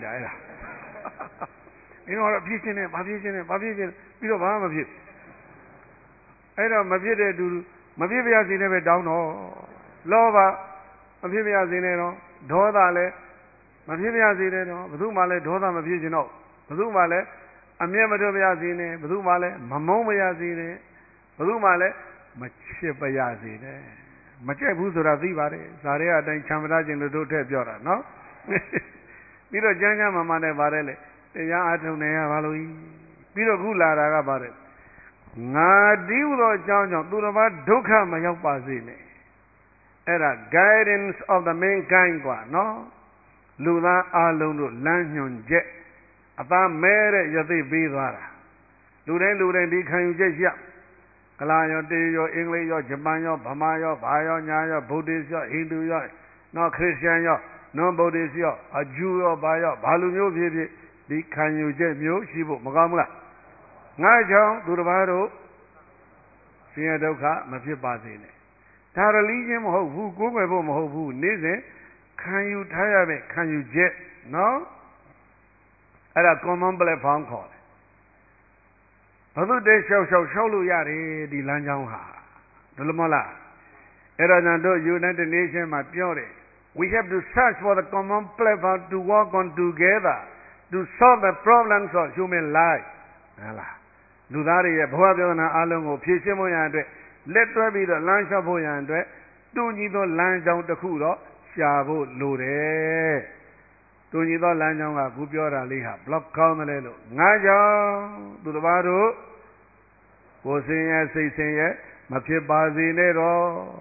You know, a pigeon, a pigeon, a pigeon, bit of harm of it. I don't Mavide do Maviazi never down or Lova, Maviazi Neno, Dodale, Maviazi Neno, Budumale, Doda Mavizino, Budumale, Amiamadoviazine, Budumale, Mamomayazine, Budumale. Machipayazi, Machapuzura Vivare, Sarea, and Chamaraj in the Dote Piora, no? Piro Janga Mamane Varele, the Yatunea Valui, Piro Gula Ragabare. Na Diuro Janjo, Durava Doka Mayopazine. Era guidance of the mankind, no? Lula Alunu, Lanyon Jet, about Mere Yadi Vivara. Luden Luden Dikan Jet. Kalayo, Dio, English, yo, Japan, yo, Bama, yo, Bayo, Nyayo, Buddhist, yo, Hindu, yo, no Christian, yo, no Buddhist, yo, a Jew, yo, Bayo, Balu, yo, Vivi, the can you get mu, Shibu, Magamula. Najo, Durvaro, Siadoka, Mafibazine. Tara Legion, who go by home, who needs it, can you tire me, can you jet? No? At a common phone call. Other days shall show Sholu Yari, the Lanjanga, the Lumola. Eranando, United Nations, my pure. We have to search for the common platform to work on together to solve the problems of human life. Ludari, Boabiona Alongo, Pisimoyande, let there be the lunch of Boyande, do you know lunch out the Kudo, Shavo Lure. Do you know Lanjanga, Gubiora Liha, Block Comelelo, Naja, Durvaro, was saying as they say, Mafia Bazinero.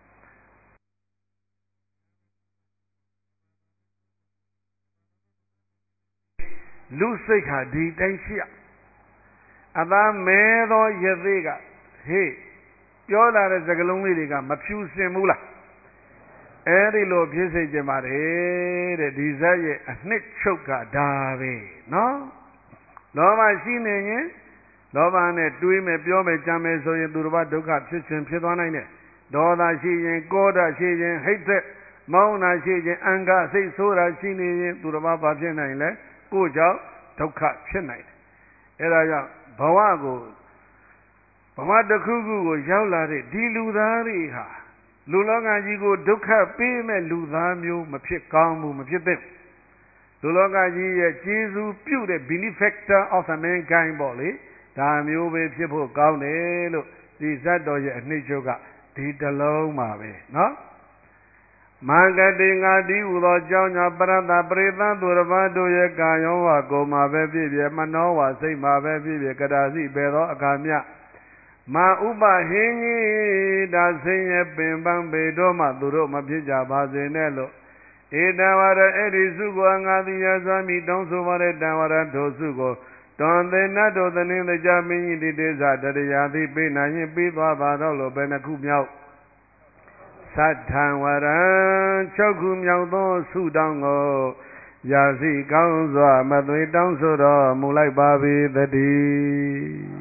Lusika di Tensia. Ada Medo Yediga, he, Yola is a Galumiliga, Mapu Semula. Every low usage of my head, a desire, a snake choker, Dave, no? Love I seen in Love and a two me pure jame so you do what took up system Pidona. Doda she and Goda she and hatred, Mauna she and Anga, say Sora she to the Baba Jenna, go job, took up Chenite. Era Bawago, Bamada Kugu, Yaulari, Diludari ha. Lulonga Yigo Duka Pime Ludamio, Mapikamu, Mapipim. Lulonga Yi, Jesus, pure benefactor of the mankind body. Damio with people Gaune, the Zadoya Nijoga, Titaloma, no? Mangadinga di Udo Jona Branda Breda, Duravado Yagayoa, Goma Baby, Manoa, say my baby, Kadazi, Bedo, Agamia. Ma Uba Hini, da sing a bimbang bedoma, Duro Mapija Bazinello. Edawara Edisugo, Angadi Yazami, don't so what it Dawara Dosugo. Don't they not do the name the Jamini desert that the Yadi Bina, you beat Babadolo, Benacumio. Satan Waran, Chokum Yaudo, Sudango, Yazi Ganza, Madri Dansura, Mulai Babi, the D.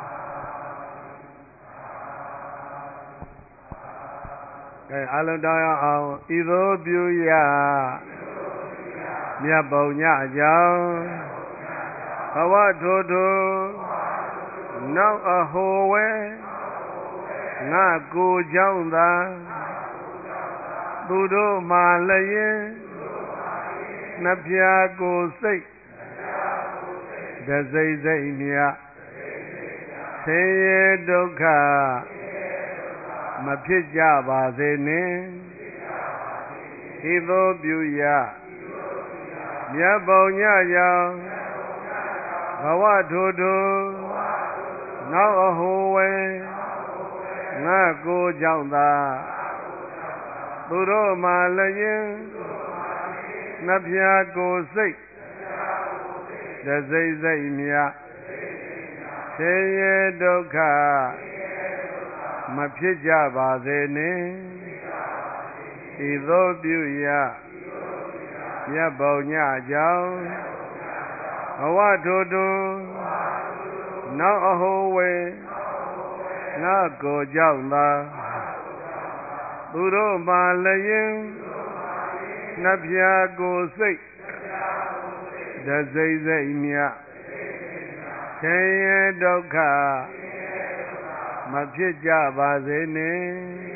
Alundaya, Ido Buya, Miabonya Jao, Hawa Dodo, now a hoe, not go Jonda, Budo Malaye, နှပြကိုယ်စိတ်တစိမ့်စိမ့်မြဆင်းရဲဒုက္ခမဖြစ်ကြပါစေနှင့်ဤသို့ပြုရမြတ်ဘုံညကြောင့်ဘဝထိုထိုနောက်အဟိုဝဲငါကိုကြောင့်သာသူတို့မှလည်းနှပြကိုယ်စိတ်တစိမ့်စိမ့်မြဆင်းရဲဒုက္ခမဖြစ်ကြပါစေနှင့်ဤသို့ပြုရမြတ်ဘုံညကြောင့်ဘဝထိုထိုနောက်အဟိုဝေငါကိုကြောင့်သာသူတို့မှလည်းနှပြကိုယ်စိတ်တစိမ့်စိမ့်မြဆင်းရဲဒုက္ခမဖြစ်ကြပါစေနှင့်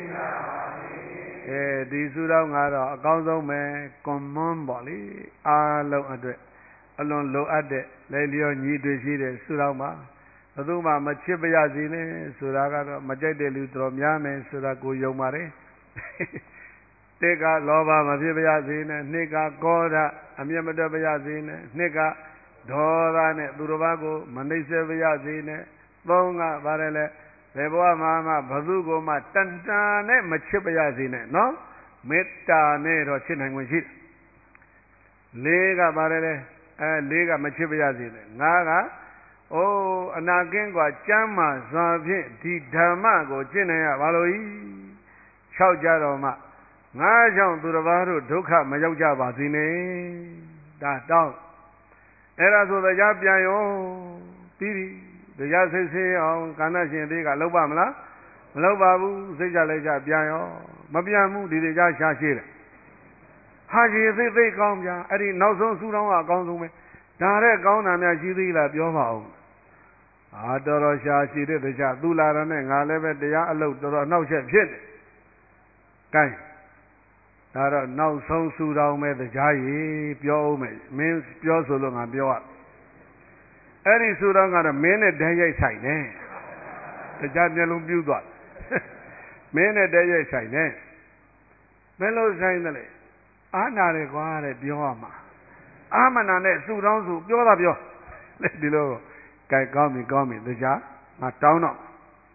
အဲဒီစုတော်ကတော့အကောင်းဆုံးပဲကွန်မွန်ပေါ့လေအားလုံးအတွက်အလွန်လိုအပ်တဲ့လေလျောညီတွေ့ရှိတဲ့စုတော်မှာဘယ်သူမှမချစ်ပါရစေနဲ့ဆိုတာကတော့မကြိုက်တဲ့လူတော်များမယ်ဆိုတာကိုယုံပါတယ်တက်ကလောဘမဖြစ်ပါရစေနဲ့နှစ်ကကောဓအမျက်မတက်ပါရစေနဲ့နှစ်ကဒေါသနဲ့သူတစ်ပါးကိုမနှိမ့်ဆက်ပါရစေနဲ့သုံးကပါတယ်လေဘယ်ဘဝမှာမှဘသူကိုမှတန်တာနဲ့မချစ်ပါရစေနဲ့နော်မေတ္တာနဲ့တော့ချစ်နိုင်ခွင့်ရှိတယ်လေးကပါတယ်လေအဲလေးကမချစ်ပါရစေနဲ့ငါးကအိုးအနာကင်းกว่าကျမ်းမာစွာဖြင့်ဒီဓမ္မကိုကျင့်နိုင်ရပါလို့ဤ၆ကြတော့မှငါးကြောင့်သူတစ်ပါးတို့ဒုက္ခမရောက်ကြပါစေနဲ့ဒါတောင်းအဲ့ဒါဆိုတရားပြန်ရောပြီးပြီတရားစိတ်ဆင်းအောင်ကာဏရှင်သေးကလောက်ပါမလားမလောက်ပါဘူးစိတ်ကြလိုက်ကြပြန်ရောမပြန်ဘူးဒီတရားရှားရှိတယ်ဟာကြီးသိသိကောင်းပြန်အဲ့ဒီနောက်ဆုံးဆူတောင်းကအကောင်းဆုံးပဲဒါတဲ့ကောင်းတာများရှိသေးလားပြောပါဦးအာတော်တော်ရှားရှိတဲ့တရားသူလာရနဲ့ငါလည်းပဲတရားအလုပ်တော်တော်နှောက်ရက်ဖြစ်တယ်ကဲဒါတော့နောက်ဆုံးဆူတောင်းမဲ့တရားကြီးပြောဦးမယ်မင်းပြောဆိုလို့ငါပြောရအဲ့ဒီဆူတောင်းကတော့မင်းနဲ့တည်းရိုက်ဆိုင်နေတရားမျက်လုံးပြူးသွားမင်းနဲ့တည်းရိုက်ဆိုင်နေမင်းလို့ဆိုင်တယ်လေအာနာတယ်ကွာတဲ့ပြောရမှာအာမနာနဲ့ဆူတောင်းဆိုပြောတာပြောဒီလိုကြိုက်ကောင်းပြီကောင်းပြီတရားငါတောင်းတော့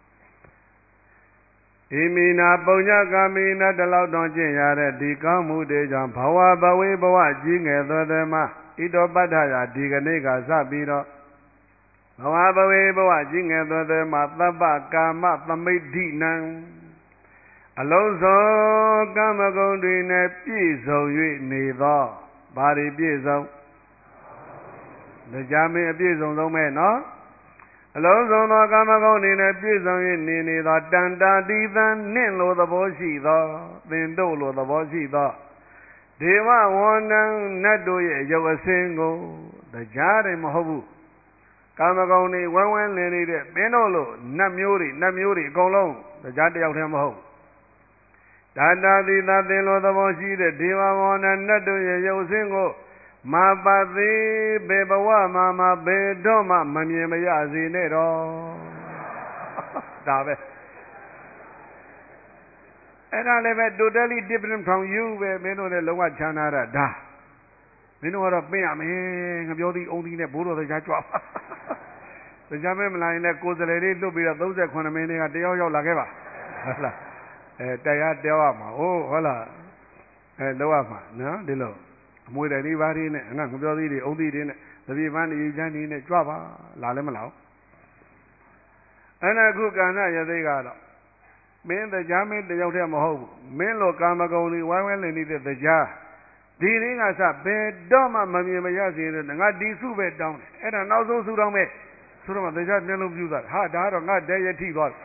ဣမိနာပုညကာမိနာတလောက်တောင်ကျင့်ရတဲ့ဒီကောင်းမှုတွေကြောင့်ဘဝဘဝေဘဝကြီးငယ်သောတည်းမှာဣတောပတ္ထရာဒီကနေ့ကစပြီးတော့ဘဝဘဝေဘဝကြီးငယ်သောတည်းမှာသဗ္ဗကာမသမိဋ္ဌိနံအလုံးစုံကာမဂုဏ်တွေနဲ့ပြည့်စုံ၍နေသောဘာတွေပြည့်စုံတရားမင်းအပြည့်စုံဆုံးပဲနော်အလုံးစုံသောကာမဂုဏ်တွေနဲ့ပြည့်စုံ၍နေနေသောတန်တာတိသံနှင့်လိုသဘောရှိသောသင်တို့လိုသဘောရှိသောဒေဝဝန္တံနတ်တို့ရဲ့ရုပ်အစဉ်ကိုတရားတွေမဟုတ်ဘူးကာမဂုဏ်တွေဝဲဝဲလည်နေတဲ့မင်းတို့လိုနတ်မျိုးတွေနတ်မျိုးတွေအကုန်လုံးတရားတယောက်တည်းမဟုတ်ဒါတာတိသသင်လိုသဘောရှိတဲ့ဒေဝဝန္တံနတ်တို့ရဲ့ရုပ်အစဉ်ကိုမာပတိဘေဘဝမှာမှာဘေတော့မှမမြင်မရစေနဲ့တော့ဒါပဲအဲ့ဒါလည်းပဲ totally different from you ပဲမင်းတို့လည်းလုံးဝခြားနာတာဒါမင်းတို့ကတော့ပြင်ရမယ်ငါပြောသည်အုံသည်နဲ့ဘိုးတော်တရားကြွပါတရားမဲမလာရင်လည်းကိုယ်စလေလေးလွတ်ပြီးတော့၃၈မိနစ်ကတယောက်ရောက်လာခဲ့ပါဟုတ်လားအဲတရားတဲရမှာဟုတ်ဟုတ်လားအဲလောက်ရမှာနော်ဒီလိုအမွေတယ်ဒီဘာတွေနဲ့ငါငပြောသေးတွေအုံသေးတွေနဲ့တပြေပန်းနေချမ်းနေနဲ့ကြွပါလာလည်းမလာဘူးအဲ့ဒါခုကာဏရသိကတော့မင်းတရားမင်းတယောက်တည်းမဟုတ်ဘူးမင်းလိုကာမဂုဏ်တွေဝိုင်းဝန်းနေနေတဲ့တရားဒီရင်းကစဘယ်တော့မှမမြင်မရစေနဲ့ငါဒီစုပဲတောင်းတယ်အဲ့ဒါနောက်ဆုံးစုတောင်းမဲ့ဆိုတော့တရားမျက်လုံးပြူးသွားဟာဒါကတော့ငါတည်းရထိသွား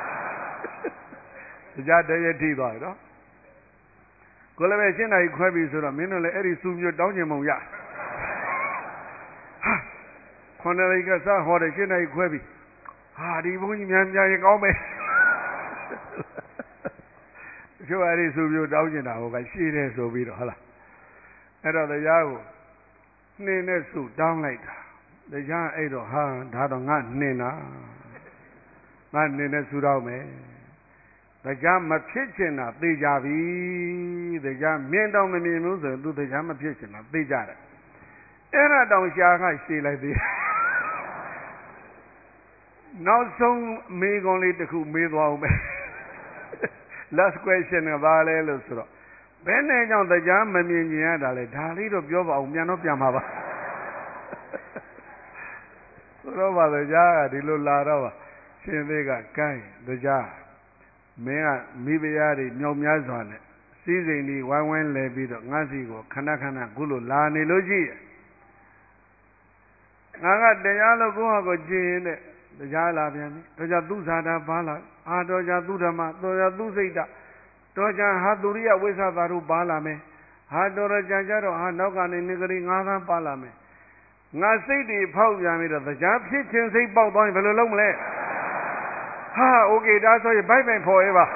တယ်တရားတည်းရထိသွားတယ်နော်ကိုလည်းပဲရှင်းနိုင်ခွဲပြီဆိုတော့မင်းတို့လည်းအဲ့ဒီစုမျိုးတောင်းကျင်မုံရဟာခွန်တော်ကစားဟောတယ်ရှင်းနိုင်ခွဲပြီဟာဒီဘုန်းကြီးများများရင်ကောင်းမယ်ကျိုးအဲ့ဒီစုမျိုးတောင်းကျင်တာဟိုကရှိတယ်ဆိုပြီးတော့ဟုတ်လားအဲ့တော့တရားကိုနှင်းနဲ့စုတောင်းလိုက်တာတရားအဲ့တော့ဟာဒါတော့ငါနှင်းတာငါနှင်းနဲ့စုတော့မယ်တရားမဖြစ်ချင်တာသိကြပြီတရားမြင်တော့မမြင်ဘူးဆိုရင်သူတရားမဖြစ်ချင်တာသိကြတယ်အဲ့ဒါတောင်ရှားကရှည်လိုက်သေးနောက်ဆုံးမေးခွန်းလေးတစ်ခုမေးသွားအောင်မယ် last question ကဘာလဲလို့ဆိုတော့ဘယ်နဲ့ကြောင့်တရားမမြင်ကျင်ရတာလဲဒါလေးတော့ပြောပါအောင်ပြန်တော့ပြန်ပါပါဆိုတော့ပါတရားကဒီလိုလာတော့ပါရှင်သေးကကိုင်းတရားမင်းကမိဖုရားတွေမြောက်များစွာနဲ့စည်းစိမ်ဒီဝိုင်းဝန်းလဲပြီးတော့ငါးစီကိုခဏခဏခုလိုလာနေလို့ရှိရဲ့ငါကတရားလို့ကိုယ့်ဟာကိုကြည်ရင်တဲ့တရားလာပြန်ပြီတော့ကြသူဇာတာပါလာအာတော့ကြသူဓမ္မတော့ကြသူစိတ်တတော့ကြဟာသူရိယဝိသသာတို့ပါလာမယ်ဟာတော်ရကြကြတော့ဟာနောက်ကနေနေကလေးငါးသန်းပါလာမယ်ငါစိတ်တွေဖောက်ပြန်ပြီးတော့တရားဖြစ်ခြင်းစိတ်ပေါက်သွားရင်ဘယ်လိုလုပ်မလဲဟာโอเคဒါဆိုရင်ဘိုက်ပိုင်ဖော်ရပါ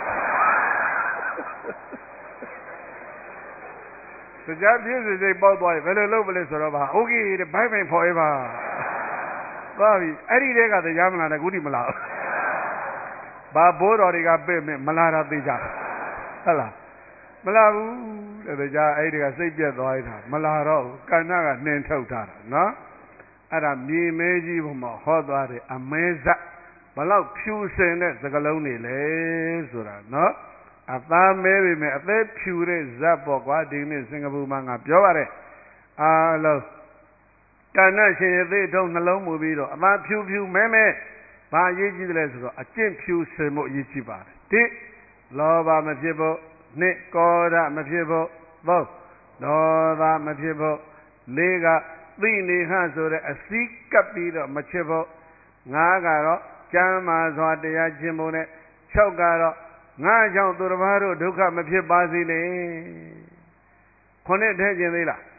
တရားဖြစ်စေစိတ်ပေါက်သွားရင်ဘယ်လိုလုပ်မလဲဆိုတော့ပါโอเคတဲ့ဘိုက်ပိုင်ဖော်ရပါသွားပြီအဲ့ဒီတည်းကတရားမလာတဲ့ခုထိမလာဘူးဘာဘိုးတော်တွေကပြည့်မဲ့မလာတာသိကြဟုတ်လားမလာဘူးတဲ့တရားအဲ့ဒီကစိတ်ပြတ်သွားရတာမလာတော့ဘူးကဏ္ဍကနှင်ထုတ်ထားတာနော်အဲ့ဒါမြေမဲကြီးဘုံမှာဟောသွားတယ်အမဲဇတ်ဘလောက်ဖြူစင်တဲ့စကလုံးတွေလဲဆိုတာနော်အသားမဲပြီမဲ့အသက်ဖြူတဲ့ဇတ်ပေါ့ကွာဒီနေ့စင်ကာပူမှာငါပြောပါတယ်အားလုံးကဏ္ဍရှင်ရသေးထုံနှလုံးမူပြီးတော့အသားဖြူဖြူမဲမဲဘာအရေးကြီးတယ်လဲဆိုတော့အကျင့်ဖြူစင်မှုအရေးကြီးပါတယ်တိလောဘမဖြစ်ဖို့နှစ်ကောဓမဖြစ်ဖို့သုံးဒေါသမဖြစ်ဖို့လေးကသိနေဟဆိုတဲ့အစည်းကပ်ပြီးတော့မချစ်ဖို့ငါးကတော့ကျမ်းမာစွာတရားကျင့်ဖို့နဲ့၆ကတော့ငါကြောင့်သူတစ်ပါးတို့ဒုက္ခမဖြစ်ပါစေနဲ့ခုနှစ်ထဲကျင်သေးလား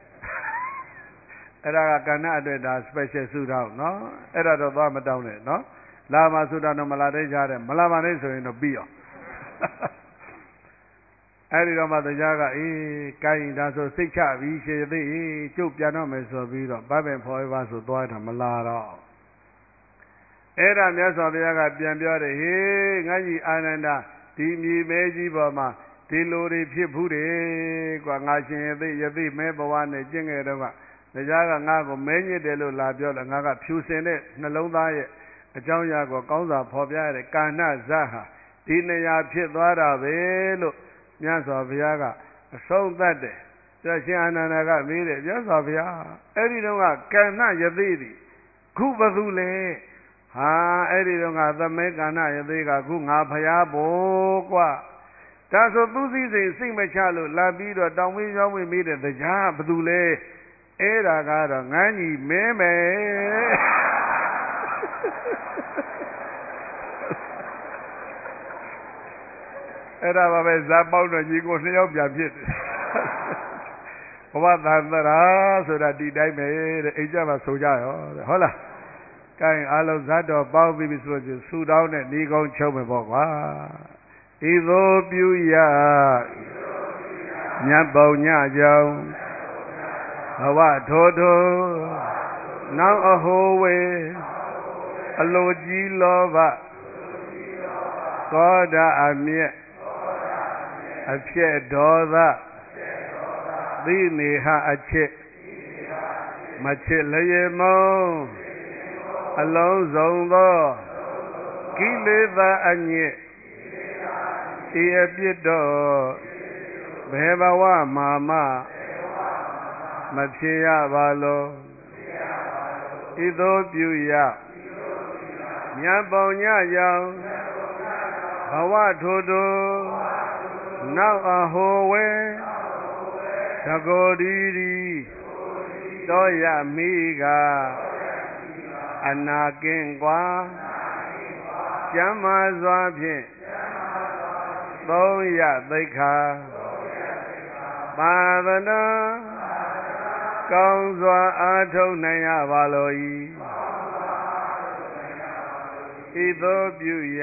အဲ့ဒါကကဏ္ဍအတွက်ဒါ special ဆုတောင်းနော်အဲ့ဒါတော့သွားမတောင်းနဲ့နော်လာမှာဆုတောင်းတော့မလာတဲ့ကြားတယ်မလာပါနဲ့ဆိုရင်တော့ပြီးရောအဲ့ဒီတော့မှတရားကအေးကိုင်းဒါဆိုစိတ်ချပြီးရှည်သေးကျုပ်ပြန်တော့မယ်ဆိုပြီးတော့ဗတ်ပင်ဖော်ရပါဆိုသွားတာမလာတော့အဲ့ဒါမြတ်စွာဘုရားကပြန်ပြောတယ်ဟေးငါကြီးအာနန္ဒာဒီမြေမဲကြီးပေါ်မှာဒီလိုတွေဖြစ်ဘူးတယ်ကွာငါရှင်ရသိရသိမဲဘဝနဲ့ကျင့်ခဲ့တော့ကတရားကငါ့ကိုမဲညစ်တယ်လို့လာပြောတယ်ငါကဖြူစင်တဲ့နှလုံးသားရဲ့အကြောင်းအရာကိုကောင်းစွာဖော်ပြရတဲ့ကာဏဇတ်ဟာဒီနေရာဖြစ်သွားတာပဲလို့မြတ်စွာဘုရားကအဆုံးသတ်တယ်။ဒါရှင်အာနန္ဒာကမေးတယ်မြတ်စွာဘုရားအဲ့ဒီတော့ကကဏ္ဍယသိသည်ခုဘသူလဲဟာအဲ့ဒီတော့ကသမဲကဏ္ဍယသိကခုငါဘုရားဘို့ကွာဒါဆိုသူစည်းစိမ်စိတ်မချလို့လာပြီးတော့တောင်းမင်းကြောင်းမင်းမေးတဲ့တရားဘသူလဲအဲ့ဒါကတော့ငန်းကြီးမင်းပဲအဲ့ဒါပါပဲဇာပေါက်တော့ညီကိုနှစ်ယောက်ပြန်ဖြစ်တယ်ဘဝသန္တရာဆိုတာဒီတိုင်းပဲတဲ့အိမ်ကြမှာဆိုကြရောတဲ့ဟုတ်လားကဲအားလုံးဇတ်တော်ပေါက်ပြီးပြီဆိုရင်ဆူတောင်းတဲ့ဤကောင်းချုပ်မယ်ပေါ့ကွာဤသို့ပြုရညတ်ပုံညကြောင့်ဘဝထိုးထိုးနောက်အဟိုးဝေအလိုကြီးလောဘသောတာအမျက်အဖြစ်ဒေါသသိနေဟအချစ်မချစ်လျေမုံအလုံးစုံသောကိလေသာအညစ်ဤအပြစ်တော့ဘယ်ဘဝမှာမှမဖြစ်ရပါလောဤသို့ပြုရမြတ်ပေါညရောင်ဘဝထိုထိုနောက်အဟိုဝဲသကိုဒီဒီတောရမိကအနာကင်းกว่าကျမ်းမာစွာဖြင့်သုံးရသိက္ခာပါဒနာကောင်းစွာအားထုတ်နိုင်ရပါလို၏ဤသို့ပြုရ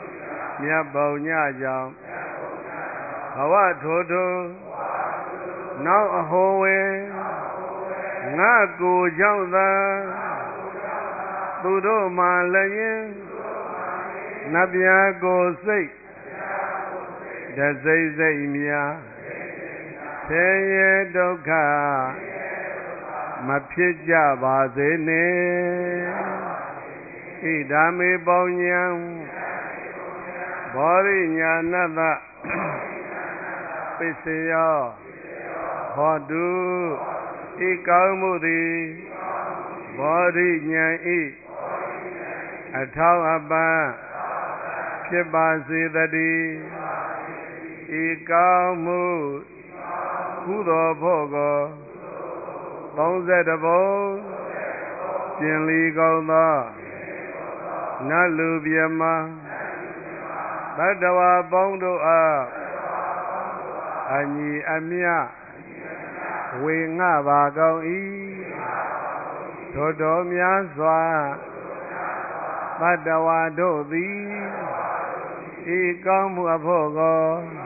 မြတ်ပေါညကြောင့်ဘဝထိုထိုနောက်အဟောဝဲငါကိုကြောင့်သာသူတို့မှလည်းရင်နတ်ဗျာကိုစိတ်တစိမ့်စိမ့်များဆင်းရဲဒုက္ခမဖြစ်ကြပါစေနဲ့ဣဒာမေပေါဉ္ဉံဘောရိညာဏတပစ္စယောဟောတုဤကောင်းမှုသည်ဘောရိညာဤအထောက်အပံ့ဖြစ်ပါစေတည်းဤကောင်းမှုကုသိုလ်ဖို့ကိုသုံးဆယ်တဘုံကျင်လီကောင်းသောနတ်လူပြမဘဒ္ဒဝါပေါင်းတို့အားအညီအမျှဝေငှပါကောင်း၏ထိုတော်များစွာဘဒ္ဒဝါတို့သည်ဤကောင်းမှုအဖို့ကို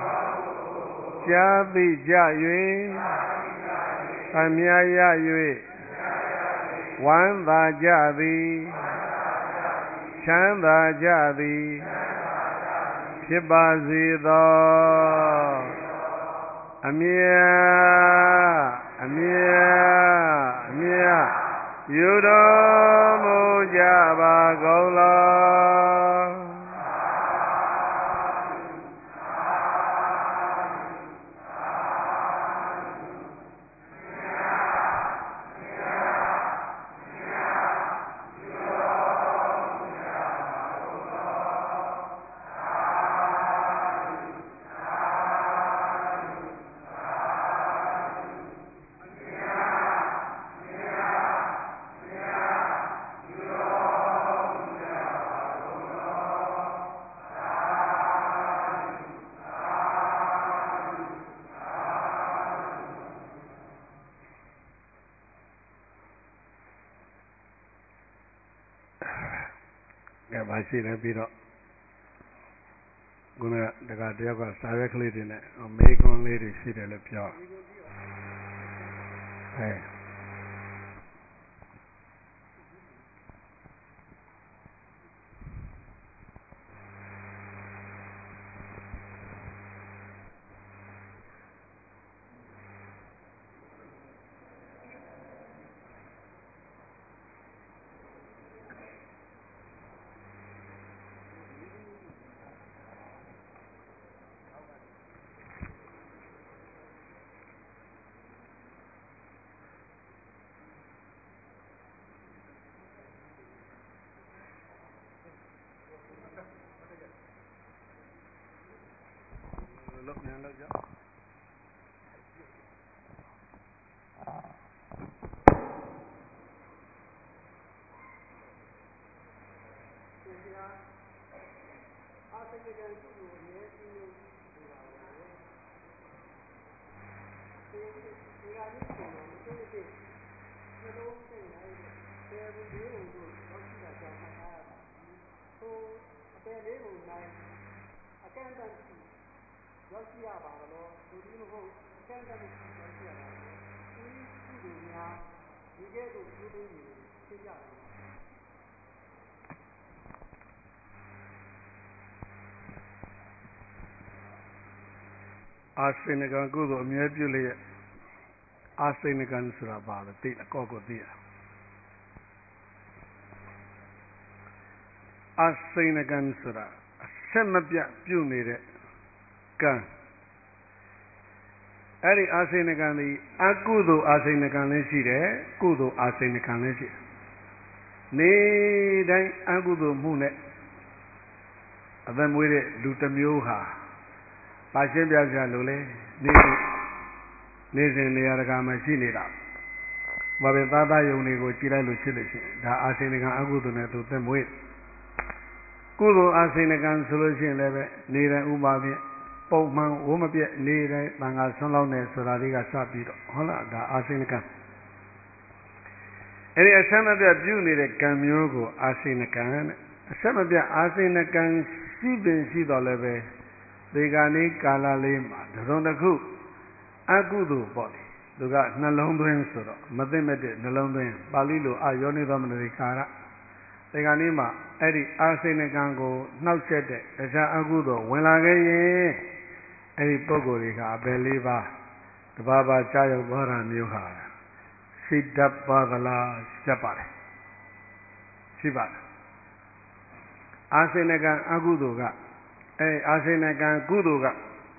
ကြားသိကြ၍အမြတ်ရ၍ဝမ်းသာကြသည်ချမ်းသာကြသည်ဖြစ်ပါစေသောအမြတ်အမြတ်အမြတ်ယူတော်မူကြပါကုန်လောဘာရှိလဲပြီးတော့ခုနကတကတယောက်ကစာရွက်ကလေးတွေနဲ့မေကွန်လေးတွေရှိတယ်လို့ပြောအဲလို့မြန်လို့ကြောက်အာစိတ်ကံကုသိုလ်အမြဲတမ်းနေတာပါပဲဒီဒီကနေ့ဆိုတော့ဒီလိုဖြစ်နှလုံးစိတ်နိုင်တဲ့ဘယ်လိုမျိုးကိုတော့ရှိတာကြောင့်မှတ်ထားရတာဟိုအပယ်လေးကိုနိုင်အကန့်အသတ်ရှိရောက်ရှိရပါတော့ဒီလိုမဟုတ်အကန့်အသတ်ရှိရောက်ရှိရတာဒီကုသိုလ်များဒီကဲ့သို့ပြုလုပ်နေဖြစ်ကြတယ်အာစိဏကံကုသိုလ်အမြဲပြုလျက်အာစိဏကံဆိုတာပါလေသိအကောကိုသိရအာစိဏကံဆိုတာအဆက်မပြတ်ပြုနေတဲ့ကံအဲ့ဒီအာစိဏကံဒီအကုသိုလ်အာစိဏကံလည်းရှိတယ်ကုသိုလ်အာစိဏကံလည်းရှိတယ်နေတိုင်းအကုသိုလ်မှုနဲ့အသက်မွေးတဲ့လူတစ်မျိုးဟာပါရှင်းပြပြလို့လေနေနေစဉ်နေရာတကာမှာရှိနေတာဘာပဲသားသားယုံတွေကိုကြည်လိုက်လို့ရှိလို့ရှိရင်ဒါအာစိဏကံအကုသိုလ်နဲ့သူသက်မွေးကုသိုလ်အာစိဏကံဆိုလို့ရှိရင်လည်းပဲနေတိုင်းဥပါဖြင့်ပုံမှန်ဝမပြက်နေတိုင်းတန်ခါဆွမ်းလောက်နေဆိုတာလေးကစပြီးတော့ဟုတ်လားဒါအာစိဏကံအဲ့ဒီအဆက်မပြတ်ပြုနေတဲ့ကံမျိုးကိုအာစိဏကံနဲ့အဆက်မပြတ်အာစိဏကံရှိပင်ရှိတော့လည်းပဲဒီကနေ့ကာလလေးမှာတစုံတစ်ခုအကုသိုလ်ပေါ့လေသူကနှလုံးသွင်းဆိုတော့မသိမဲ့တဲ့နှလုံးသွင်းပါဠိလိုအာယောနိသောမနတိကာရဒီကနေ့မှာအဲ့ဒီအာစိဏကံကိုနှောက်ယှက်တဲ့တခြားအကုသိုလ်ဝင်လာခဲ့ရင်အဲ့ဒီပုဂ္ဂိုလ်တွေကအပယ်လေးပါးတပါးပါးကြားရောက်သွားတာမျိုးဟာရှိတတ်ပါသလားရှိတတ်ပါတယ်ရှိပါတယ်အာစိဏကံအကုသိုလ်ကအဲအာစိဏကံကုသိုလ်က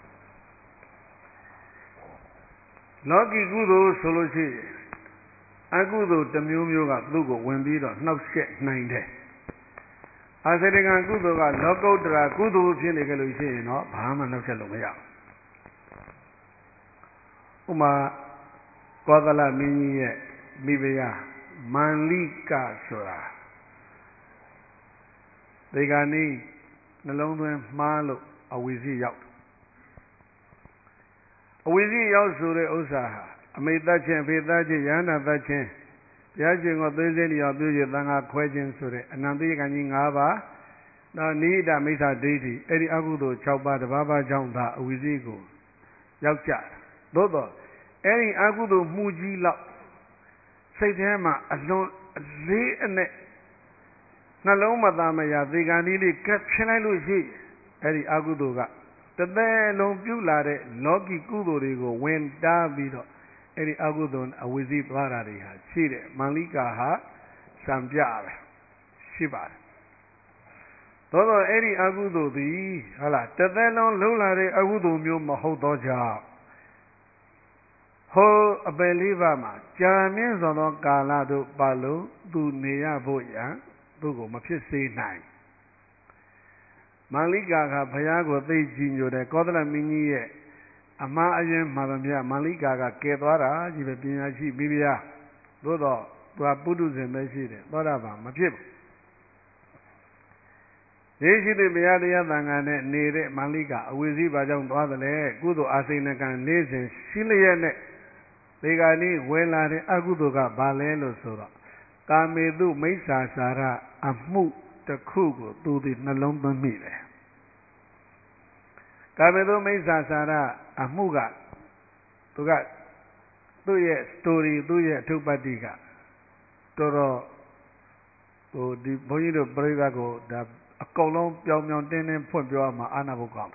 လောကီကုသိုလ်ဆိုလို့ရှိရင်အကုသိုလ်တစ်မျိုးမျိုးကသူ့ကိုဝင်ပြီးတော့နှောက်ယှက်နိုင်တယ်အာစိဏကံကုသိုလ်ကလောကုတ္တရာကုသိုလ်ဖြစ်နေကြလို့ရှိရင်တော့ဘာမှနှောက်ယှက်လို့မရဘူးဥမာကောသလမင်းကြီးရဲ့မိဖုရားမန္လိကဆိုတာဒီကနေ့နှလုံးသွင်းမှားလို့အဝိဇ္ဇရောက်အဝိဇ္ဇရောက်ဆိုတဲ့ဥစ္စာဟာအမိတ်သက်ခြင်းအဖေသက်ခြင်းယန္တာသက်ခြင်းဘုရားရှင်ကိုသိသိလျော်ပြုရသံဃာခွဲခြင်းဆိုတဲ့အနန္တိကံကြီး၅ပါးနောက်နိဒမိစ္ဆာဒိဋ္ဌိအဲ့ဒီအကုသိုလ်၆ပါးတပါးပါးကြောင့်သာအဝိဇ္ဇကိုရောက်ကြသို့တော့အဲ့ဒီအကုသိုလ်မှုကြီးလောက်စိတ်ထဲမှာအလွန်အလေးအနက်နှလုံးမသားမရသေကံဒီလေးကပ်ဖြစ်လိုက်လို့ရှိအဲ့ဒီအကုသိုလ်ကတသက်လုံးပြုလာတဲ့လောကီကုသိုလ်တွေကိုဝင်တားပြီးတော့အဲ့ဒီအကုသိုလ်အဝိဇ္ဇသွားတာတွေဟာရှိတယ်မန္လိကာဟာစံပြပဲရှိပါတယ်သို့တော့အဲ့ဒီအကုသိုလ်သည်ဟုတ်လားတသက်လုံးလုံးလာတဲ့အကုသိုလ်မျိုးမဟုတ်တော့ကြောင့်ဟောအပယ်လေးပါးမှာကြာမြင့်စွာသောကာလတို့ပါလို့သူနေရဖို့ရန်သူ့ကိုမဖြစ်စေနိုင်မန္လိကာကဘုရားကိုသိကြည်ညိုတဲ့ကောသလမင်းကြီးရဲ့အမှားအယွင်းမှန်သမျှမန္လိကာကကယ်သွားတာကြီးပဲပညာရှိပြီးဗျာသို့တော့သူကပုထုဇဉ်ပဲရှိတယ်သောတာပန်မဖြစ်ဘူးယေရှိတဲ့ဘုရားတရားသံဃာနဲ့နေတဲ့မန္လိကာအဝိဇ္ဇဘာကြောင့်သွားတယ်လဲကုသိုလ်အာစိဏကံနေ့စဉ်ရှိလျက်နဲ့ဒီကနေ့ဝင်လာတဲ့အကုသိုလ်ကဘာလဲလို့ဆိုတော့ကာမေတုမိစ္ဆာစာရအမှုတစ်ခုကိုသူဒီနှလုံးသွင်းမိတယ်ကာမေတုမိစ္ဆာစာရအမှုကသူကသူ့ရဲ့ story သူ့ရဲ့အထုပ္ပတ္တိကတော်တော်ဟိုဒီဘုန်းကြီးတို့ပြိဿကိုဒါအကုန်လုံးပြောင်ပြောင်တင်းတင်းဖွင့်ပြောမှအာနာဘုကောင်း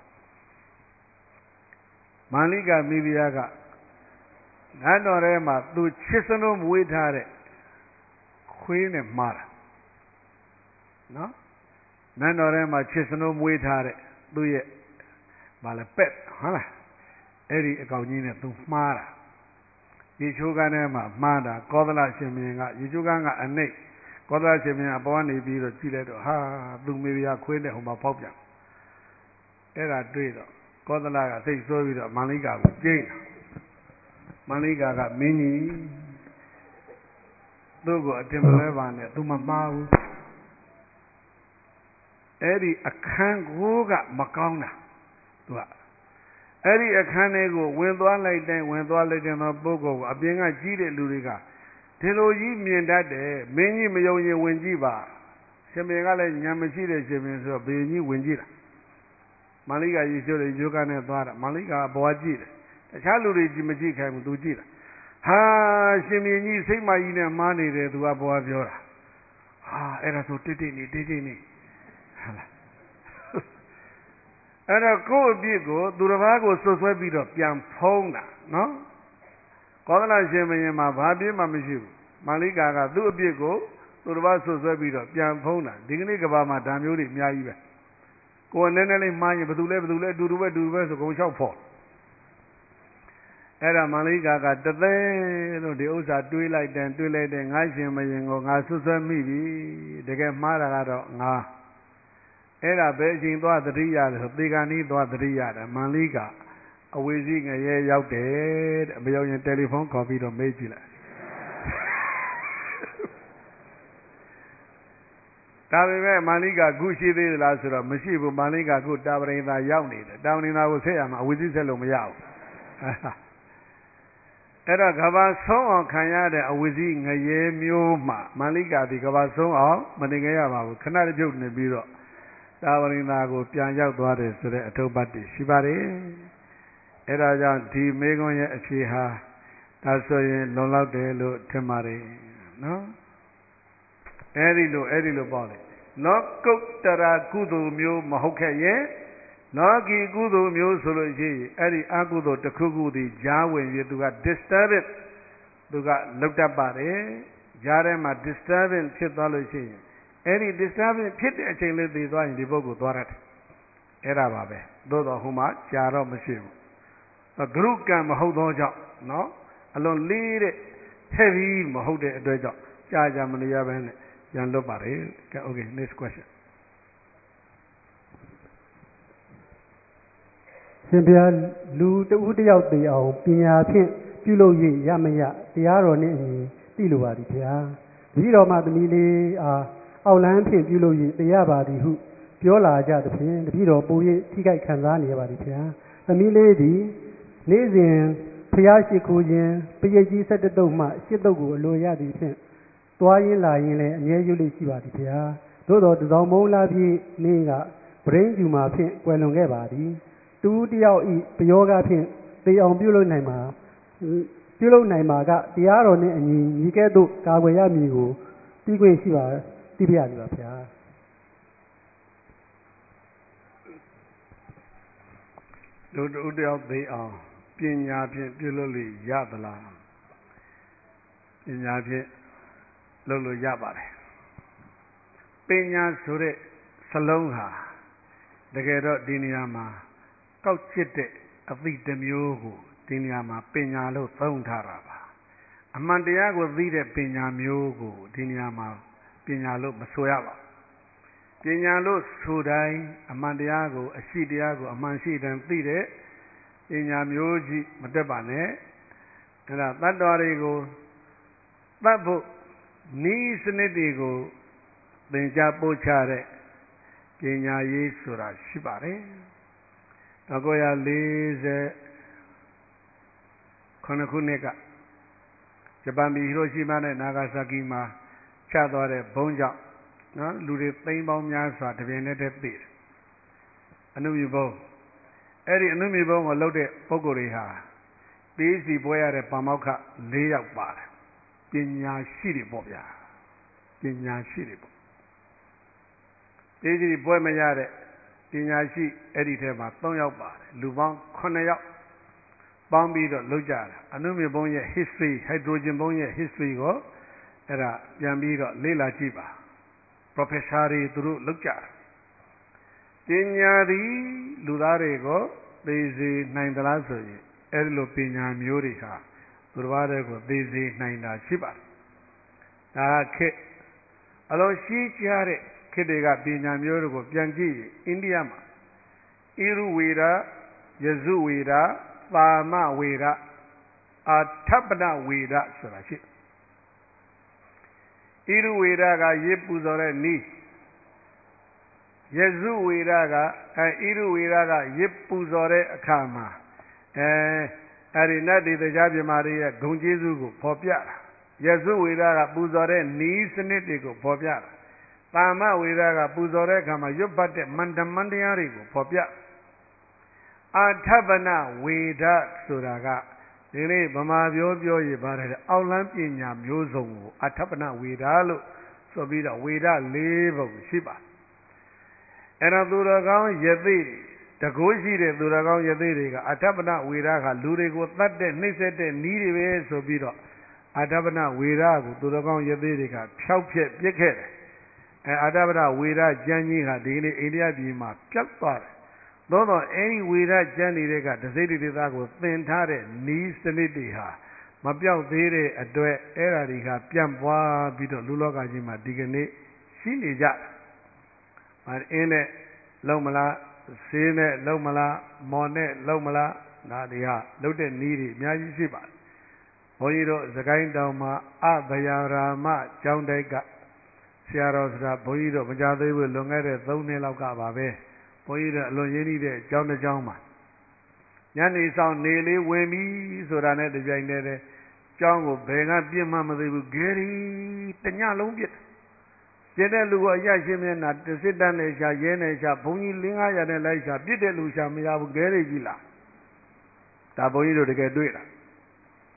မန္လိကမိဖုရားကနတ်တော်ထဲမှာသူချစ်စနိုးမွေးထားတဲ့ခွေးနဲ့မှားတာနော်နတ်တော်ထဲမှာချစ်စနိုးမွေးထားတဲ့သူ့ရဲ့ဘာလဲပက်ဟုတ်လားအဲ့ဒီအကောင်ကြီးနဲ့သူမှားတာရေချိုးကန်းထဲမှာမှားတာကောသလရှင်မင်းကရေချိုးကန်းကအနှိတ်ကောသလရှင်မင်းအပေါ်ကနေပြီးတော့ကြည့်လိုက်တော့ဟာသူမိဖုရားခွေးနဲ့ဟိုမှာပေါက်ပြန်အဲ့ဒါတွေ့တော့ကောသလကစိတ်ဆိုးပြီးတော့မန္လိကာကိုကျိန်းတာမန္လိကာကမင်းကြီးသူ့ကိုအတင်မလဲပါနဲ့သူမမှားဘူးအဲ့ဒီအခန်းကိုကမကောင်းတာသူကအဲ့ဒီအခန်းလေးကိုဝင်သွားလိုက်တဲ့ဝင်သွားလိုက်တဲ့ပုဂ္ဂိုလ်ကိုအပြင်ကကြီးတဲ့လူတွေကဒီလိုကြီးမြင်တတ်တယ်မင်းကြီးမယုံရင်ဝင်ကြည့်ပါရှင်မင်းကလည်းညံမရှိတဲ့ရှင်မင်းဆိုတော့ဘယ်ကြီးဝင်ကြည့်တာမန္လိကာရေချိုးတယ်ယောဂနဲ့သွားတာမန္လိကာဘွားကြည့်တယ်တခြားလူတွေကြည့်မကြည့်ခိုင်းဘူးသူကြည့်တာဟာရှင်မင်းကြီးစိတ်မကြီးနဲ့မားနေတယ်သူကဘွားပြောတာဟာအဲ့ဒါဆိုတိတ်တိတ်နေတိတ်တိတ်နေဟာလားအဲ့တော့ကိုယ့်အပြစ်ကိုသူတစ်ပါးကိုဆွဆွဲပြီးတော့ပြန်ဖုံးတာနော်ကောသလရှင်မင်းမှာဘာပြစ်မှမရှိဘူးမန္လိကာကသူ့အပြစ်ကိုသူတစ်ပါးဆွဆွဲပြီးတော့ပြန်ဖုံးတာဒီကနေ့ကဘာမှာဓာမျိုးတွေအများကြီးပဲကိုယ်နည်းနည်းလေးမှားရင်ဘယ်သူလဲဘယ်သူလဲအတူတူပဲအတူတူပဲဆိုကုန်လျှောက်ဖို့အဲ့ဒါမန္လိကာကတသက်လို့ဒီဥစ္စာတွေးလိုက်တယ်တွေးလိုက်တယ်ငါရှင်မင်းကိုငါဆွဆွဲမိပြီတကယ်မှားတာကတော့ငါအဲ့ဒါပဲအချိန်သွားသတိရတယ်ဆိုသေကံဤသွားသတိရတယ်မန္လိကာအဝိဇ္ဇငရဲရောက်တယ်တဲ့မရောက်ရင်တယ်လီဖုန်းခေါ်ပြီးတော့မေးကြည့်လိုက်ဒါပေမဲ့မန္လိကာခုရှိသေးသလားဆိုတော့မရှိဘူးမန္လိကာခုတာဝရိန်သာရောက်နေတယ်တာဝရိန်သာကိုဆက်ရမှာအဝိဇ္ဇဆက်လို့မရဘူးအဲ့တော့ကဘာဆုံးအောင်ခံရတဲ့အဝိဇ္ဇငရဲမျိုးမှမန္လိကာဒီကဘာဆုံးအောင်မနေခဲ့ရပါဘူးခဏတပြုတ်နေပြီးတော့တာဝရိန်သာကိုပြန်ရောက်သွားတယ်ဆိုတဲ့အထုပ္ပတ္တိရှိပါတယ်အဲ့ဒါကြောင့်ဒီမေခွန်းရဲ့အဖြေဟာတဒါဆိုရင်လုံလောက်တယ်လို့ထင်ပါတယ်နော်အဲ့ဒီလိုအဲ့ဒီလိုပေါ့လေလောကုတ္တရာကုသိုလ်မျိုးမဟုတ်ခဲ့ရဲ့လောကီကုသိုလ်မျိုးဆိုလို့ရှိရင်အဲ့ဒီအကုသိုလ်တစ်ခုခုဒီကြားဝင်ပြီးသူက disturbance သူကလောက်တတ်ပါတယ်ကြားထဲမှာ disturbance ဖြစ်သွားလို့ရှိရင်အဲ့ဒီ disturbance ဖြစ်တဲ့အချိန်လေးသိသွားရင်ဒီပုဂ္ဂိုလ်သွားရတယ်အဲ့ဒါပါပဲသို့တော်ဟိုမှာကြာတော့မရှိဘူးဂရုကံမဟုတ်သောကြောင့်နော်အလွန်လေးတဲ့ heavy မဟုတ်တဲ့အတွက်ကြောင့်ကြာကြာမနေရဘဲနဲ့ရန်လွတ်ပါတယ်ကဲ okay next question ရှင်ဘုရားလူတဦးတယောက်သိအောင်ပညာဖြင့်ပြုလုပ်၍ရမရတရားတော်နှင့်အညီသိလိုပါသည်ဘုရားတပည့်တော်မှသမီးလေးအားအောက်လန်းဖြင့်ပြုလုပ်၍တရားပါသည်ဟုပြောလာကြသဖြင့်တပည့်တော်ပို၍ထိခိုက်ခံစားနေရပါသည်ဘုရားသမီးလေးသည်နေ့စဉ်ဘုရားရှိခိုးခြင်းပရိတ်ကြီး၁၁တုပ်မှ၈တုပ်ကိုအလိုရသည်ဖြင့်သွားရင်းလာရင်းလည်းအမြဲရွတ်လိရှိပါသည်ဘုရားသို့တော်တစောင်းမုံလာပြည့်နေ့ကဗရင်းကျူမှာဖြင့်ကွယ်လွန်ခဲ့ပါသည်တူတယောက်ဤပယောဂဖြင့်သေအောင်ပြုလုပ်နိုင်မှာပြုလုပ်နိုင်မှာကတရားတော်နှင့်အညီညီကဲ့သို့ကာကွယ်ရမည်ကိုသိခွင့်ရှိပါသိပြရသည်ပါဗျာလူတူတယောက်သေအောင်ပညာဖြင့်ပြုလုပ်လို့ရသလားပညာဖြင့်လုပ်လို့ရပါတယ်ပညာဆိုတဲ့စလုံးဟာတကယ်တော့ဒီနေရာမှာကောက်ချစ်တဲ့အသည့်တစ်မျိုးကိုဒီနေရာမှာပညာလို့သုံးထားတာပါအမှန်တရားကိုသိတဲ့ပညာမျိုးကိုဒီနေရာမှာပညာလို့မဆိုရပါဘူးပညာလို့ဆိုတိုင်းအမှန်တရားကိုအရှိတရားကိုအမှန်ရှိတိုင်းသိတဲ့ပညာမျိုးကြီးမတက်ပါနဲ့အဲ့ဒါတတ္တဝါတွေကိုတတ်ဖို့ဤစနစ်တွေကိုသင်ကြားပို့ချတဲ့ပညာရေးဆိုတာရှိပါတယ်၁၉၄ခုနှစ်ကဂျပန်ပြည်ဟီရိုရှီမာနဲ့နာဂါဆာကီမှာချသွားတဲ့ဘုံကြောင့်နော်လူတွေသိန်းပေါင်းများစွာတပြိုင်တည်းတည်းသိတယ်အနုမြူဘုံအဲ့ဒီအနုမြူဘုံကိုလှုပ်တဲ့ပုဂ္ဂိုလ်တွေဟာปีစီပွဲရတဲ့ပါမောက္ခ၄ယောက်ပါတယ်ပညာရှိတွေပေါ့ဗျာပညာရှိတွေပေါ့ปีစီပွဲမရတဲ့ပညာရှိအဲ့ဒီထဲမှာ၃ယောက်ပါတယ်လူပေါင်း9ယောက်ပေါင်းပြီးတော့လှုပ်ကြတာအနုမြူဘုံရဲ့ history hydrogen ဘုံရဲ့ history ကိုအဲ့ဒါပြန်ပြီးတော့လေ့လာကြည့်ပါ professor တွေသူတို့လှုပ်ကြပညာသည်လူသားတွေကိုသိစေနိုင်သလားဆိုရင်အဲ့ဒီလိုပညာမျိုးတွေဟာသူတစ်ပါးတည်းကိုသိစေနိုင်တာရှိပါတယ်ဒါခေတ်အလုံးရှိကြတဲ့ခေတ်တွေကပညာမျိုးတွေကိုပြန်ကြည့်ရင်အိန္ဒိယမှာဣရုဝေဒယဇုဝေဒပါမဝေဒအာထပ္ပနဝေဒဆိုတာရှိဣရုဝေဒကရေပူဇော်တဲ့နည်းယဇုဝေဒကအဲဣရုဝေဒကရေပူဇော်တဲ့အခါမှာအဲအဲ့ဒီနတ်တွေတရားပြမာတွေရဲ့ဂုဏ်ကျေးဇူးကိုဖော်ပြတာယဇုဝေဒကပူဇော်တဲ့နည်းစနစ်တွေကိုဖော်ပြတာပါမဝေဒကပူဇော်တဲ့အခါမှာရွတ်ပတ်တဲ့မန္တမန္တရားတွေကိုဖော်ပြအာထပ္ပနဝေဒဆိုတာကဒီနေ့ဗမာပြောပြောရပါတယ်အောက်လန်းပညာမျိုးစုံကိုအာထပ္ပနဝေဒလို့ဆိုပြီးတော့ဝေဒ၄ပုံရှိပါအဲ့တော့သူတော်ကောင်းယသိတကိုးရှိတဲ့သူတော်ကောင်းယသိတွေကအထပ္ပနဝေဒကလူတွေကိုတတ်တဲ့နှိမ့်ဆက်တဲ့နီးတွေပဲဆိုပြီးတော့အာထပ္ပနဝေဒကိုသူတော်ကောင်းယသိတွေကဖျောက်ဖျက်ပြစ်ခဲ့တယ်အဲအာထပ္ပနဝေဒကျမ်းကြီးဟာဒီနေ့အိန္ဒိယပြည်မှာပြတ်သွားတယ်သို့တော့အဲဒီဝေဒကျမ်းတွေကတစိမ့်တိသားကိုသင်ထားတဲ့နီးစနစ်တွေဟာမပြောက်သေးတဲ့အတွက်အဲ့ဓာတွေကပြန့်ပွားပြီးတော့လူလောကကြီးမှာဒီကနေ့ရှိနေကြတယ်။အင်းနဲ့လုံမလားဆေးနဲ့လုံမလားမော်နဲ့လုံမလားဒါတွေဟာလုတ်တဲ့နီးတွေအများကြီးရှိပါတယ်။ဘုန်းကြီးတို့စကိုင်းတောင်မှာအဘယာရာမကျောင်းတိုက်ကဆရာတော်ဆိုတာဘုန်းကြီးတို့မကြသေးဘူးလွန်ခဲ့တဲ့၃နှစ်လောက်ကပါပဲ။ဘုန်းကြီးတို့အလွန်ရင်းနှီးတဲ့အကြောင်းတစ်ကြောင်းမှာညနေဆောင်နေလေးဝင်ပြီဆိုတာနဲ့တပြိုင်တည်းတဲ့ကျောင်းကိုဘယ်ကပြစ်မှမသိဘူးဂေရီတညလုံးပြစ်ပြစ်တဲ့လူကအရရှင်းမျက်နှာတစ်စစ်တန်းနဲ့ရှာရဲနဲ့ရှာဘုန်းကြီး၄၅ရာနဲ့လိုက်ရှာပြစ်တဲ့လူရှာမရဘူးဂေရီကြီးလားဒါဘုန်းကြီးတို့တကယ်တွေ့တာ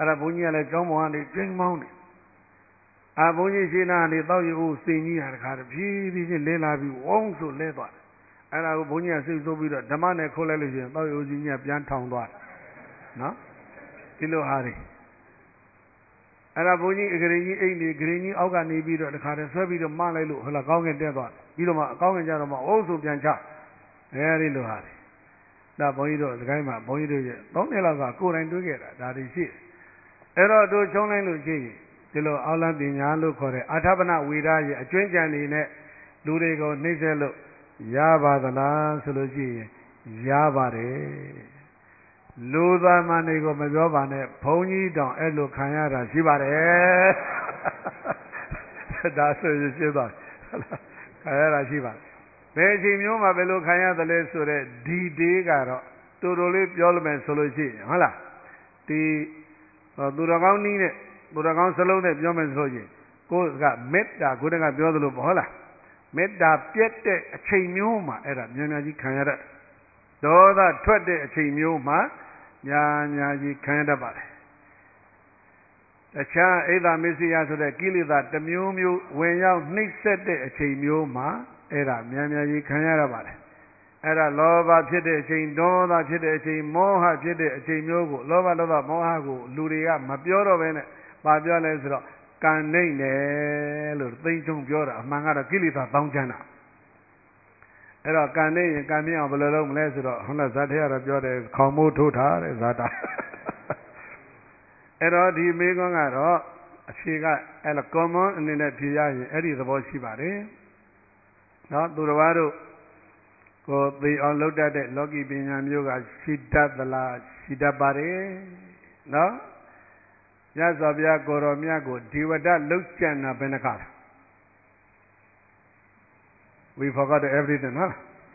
အဲ့ဒါဘုန်းကြီးကလည်းကျောင်းပေါ်ကနေပြင်းမောင်းတယ်အာဘုန်းကြီးရှိနာနေတော့ယူစင်ကြီးရတခါတဖြည်းဖြည်းချင်းလဲလာပြီးဝုန်းဆိုလဲသွားတယ်အဲ့ဒါကိုဘုန်းကြီးကစိတ်ဆိုးပြီးတော့ဓမ္မနဲ့ခိုးလိုက်လို့ရှိရင်တော့ယူကြီးကြီးပြန်ထောင်သွားတယ်နော်ဒီလိုဟာတွေအဲ့ဒါဘုန်းကြီးအကရင်ကြီးအိတ်နေဂရင်ကြီးအောက်ကနေပြီးတော့တခါတည်းဆွဲပြီးတော့မလိုက်လို့ဟလာကောင်းကင်တက်သွားပြီးတော့မှအကောင်းကင်ကျတော့မှအုပ်ဆိုပြန်ချအဲဒီလိုဟာတွေဒါဘုန်းကြီးတို့ဒီကိုင်းမှာဘုန်းကြီးတို့ရဲ့သုံးနှစ်လောက်ကကိုယ်တိုင်တွေးခဲ့တာဒါတွေရှိတယ်အဲ့တော့တို့ချုံလိုက်လို့ရှိရင်ဒီလိုအောက်လန်းပညာလို့ခေါ်တဲ့အာထပနဝေဒရဲ့အကျွမ်းကြံနေနဲ့လူတွေကိုနှိမ့်ဆက်လို့ရပါသလားဆိုလို့ရှိရင်ရပါတယ်လူသားမနေကိုမပြောပါနဲ့ဘုန်းကြီးတောင်အဲ့လိုခံရတာရှိပါတယ်ဒါဆိုရင်ရှင်းသွားခံရတာရှိပါတယ်ဘယ်အချိန်မျိုးမှာဘယ်လိုခံရသလဲဆိုတော့ဒီဒေးကတော့တူတူလေးပြောလို့မယ်ဆိုလို့ရှိရင်ဟုတ်လားဒီသူတော်ကောင်းနည်းနဲ့သူတော်ကောင်းစလုံးနဲ့ပြောမယ်ဆိုလို့ရှိရင်ကိုယ်ကမေတ္တာကိုယ်တကပြောသလိုပေါ့ဟုတ်လားမေတ္တာပြည့်တဲ့အချိန်မျိုးမှာအဲ့ဒါမြန်မြန်ကြီးခံရတတ်ဒေါသထွက်တဲ့အချိန်မျိုးမှာညာညာကြီးခံရတတ်ပါတယ်တခြားအိဒါမစ္စယဆိုတဲ့ကိလေသာတစ်မျိုးမျိုးဝင်ရောက်နှိမ့်ဆက်တဲ့အချိန်မျိုးမှာအဲ့ဒါမြန်မြန်ကြီးခံရတတ်ပါတယ်အဲ့ဒါလောဘဖြစ်တဲ့အချိန်ဒေါသဖြစ်တဲ့အချိန်မောဟဖြစ်တဲ့အချိန်မျိုးကိုလောဘဒေါသမောဟကိုလူတွေကမပြောတော့ဘဲနဲ့ဘာပြောလဲဆိုတော့ကံနှိမ့်တယ်လို့သိချုံပြောတာအမှန်ကတော့ကိလေသာတောင်းချမ်းတာအဲ့တော့ကံနှိမ့်ရင်ကံမြင့်အောင်ဘယ်လိုလုပ်မလဲဆိုတော့ဟုတ်လားဇာတ်ထဲကတော့ပြောတယ်ခေါင်းမိုးထိုးထားတဲ့ဇာတာအဲ့တော့ဒီမေကွန်းကတော့အဖြေကအဲ့လို common အနေနဲ့ဖြေရရင်အဲ့ဒီသဘောရှိပါတယ်နော်သူတော်ဘာတို့ကိုသိအောင်လုပ်တတ်တဲ့လောကီပညာမျိုးကရှိတတ်သလားရှိတတ်ပါတယ်နော်မြတ်စွာဘုရားကိုရောမြတ်ကိုဒီဝတ္တလုတ်ကြံတာဘယ်နှခါလဲ we forgot everything နော်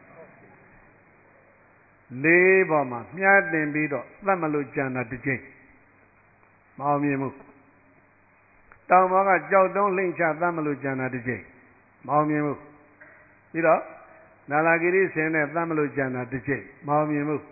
လေးပေါ်မှာမြတ်တင်ပြီးတော့သတ်မလို့ကြံတာတစ်ချိန်မအောင်မြင်ဘူးတောင်ပေါ်ကကြောက်တုံးလိမ့်ချသတ်မလို့ကြံတာတစ်ချိန်မအောင်မြင်ဘူးပြီးတော့နာလာဂိရိဆင်းနဲ့သတ်မလို့ကြံတာတစ်ချိန်မအောင်မြင်ဘူး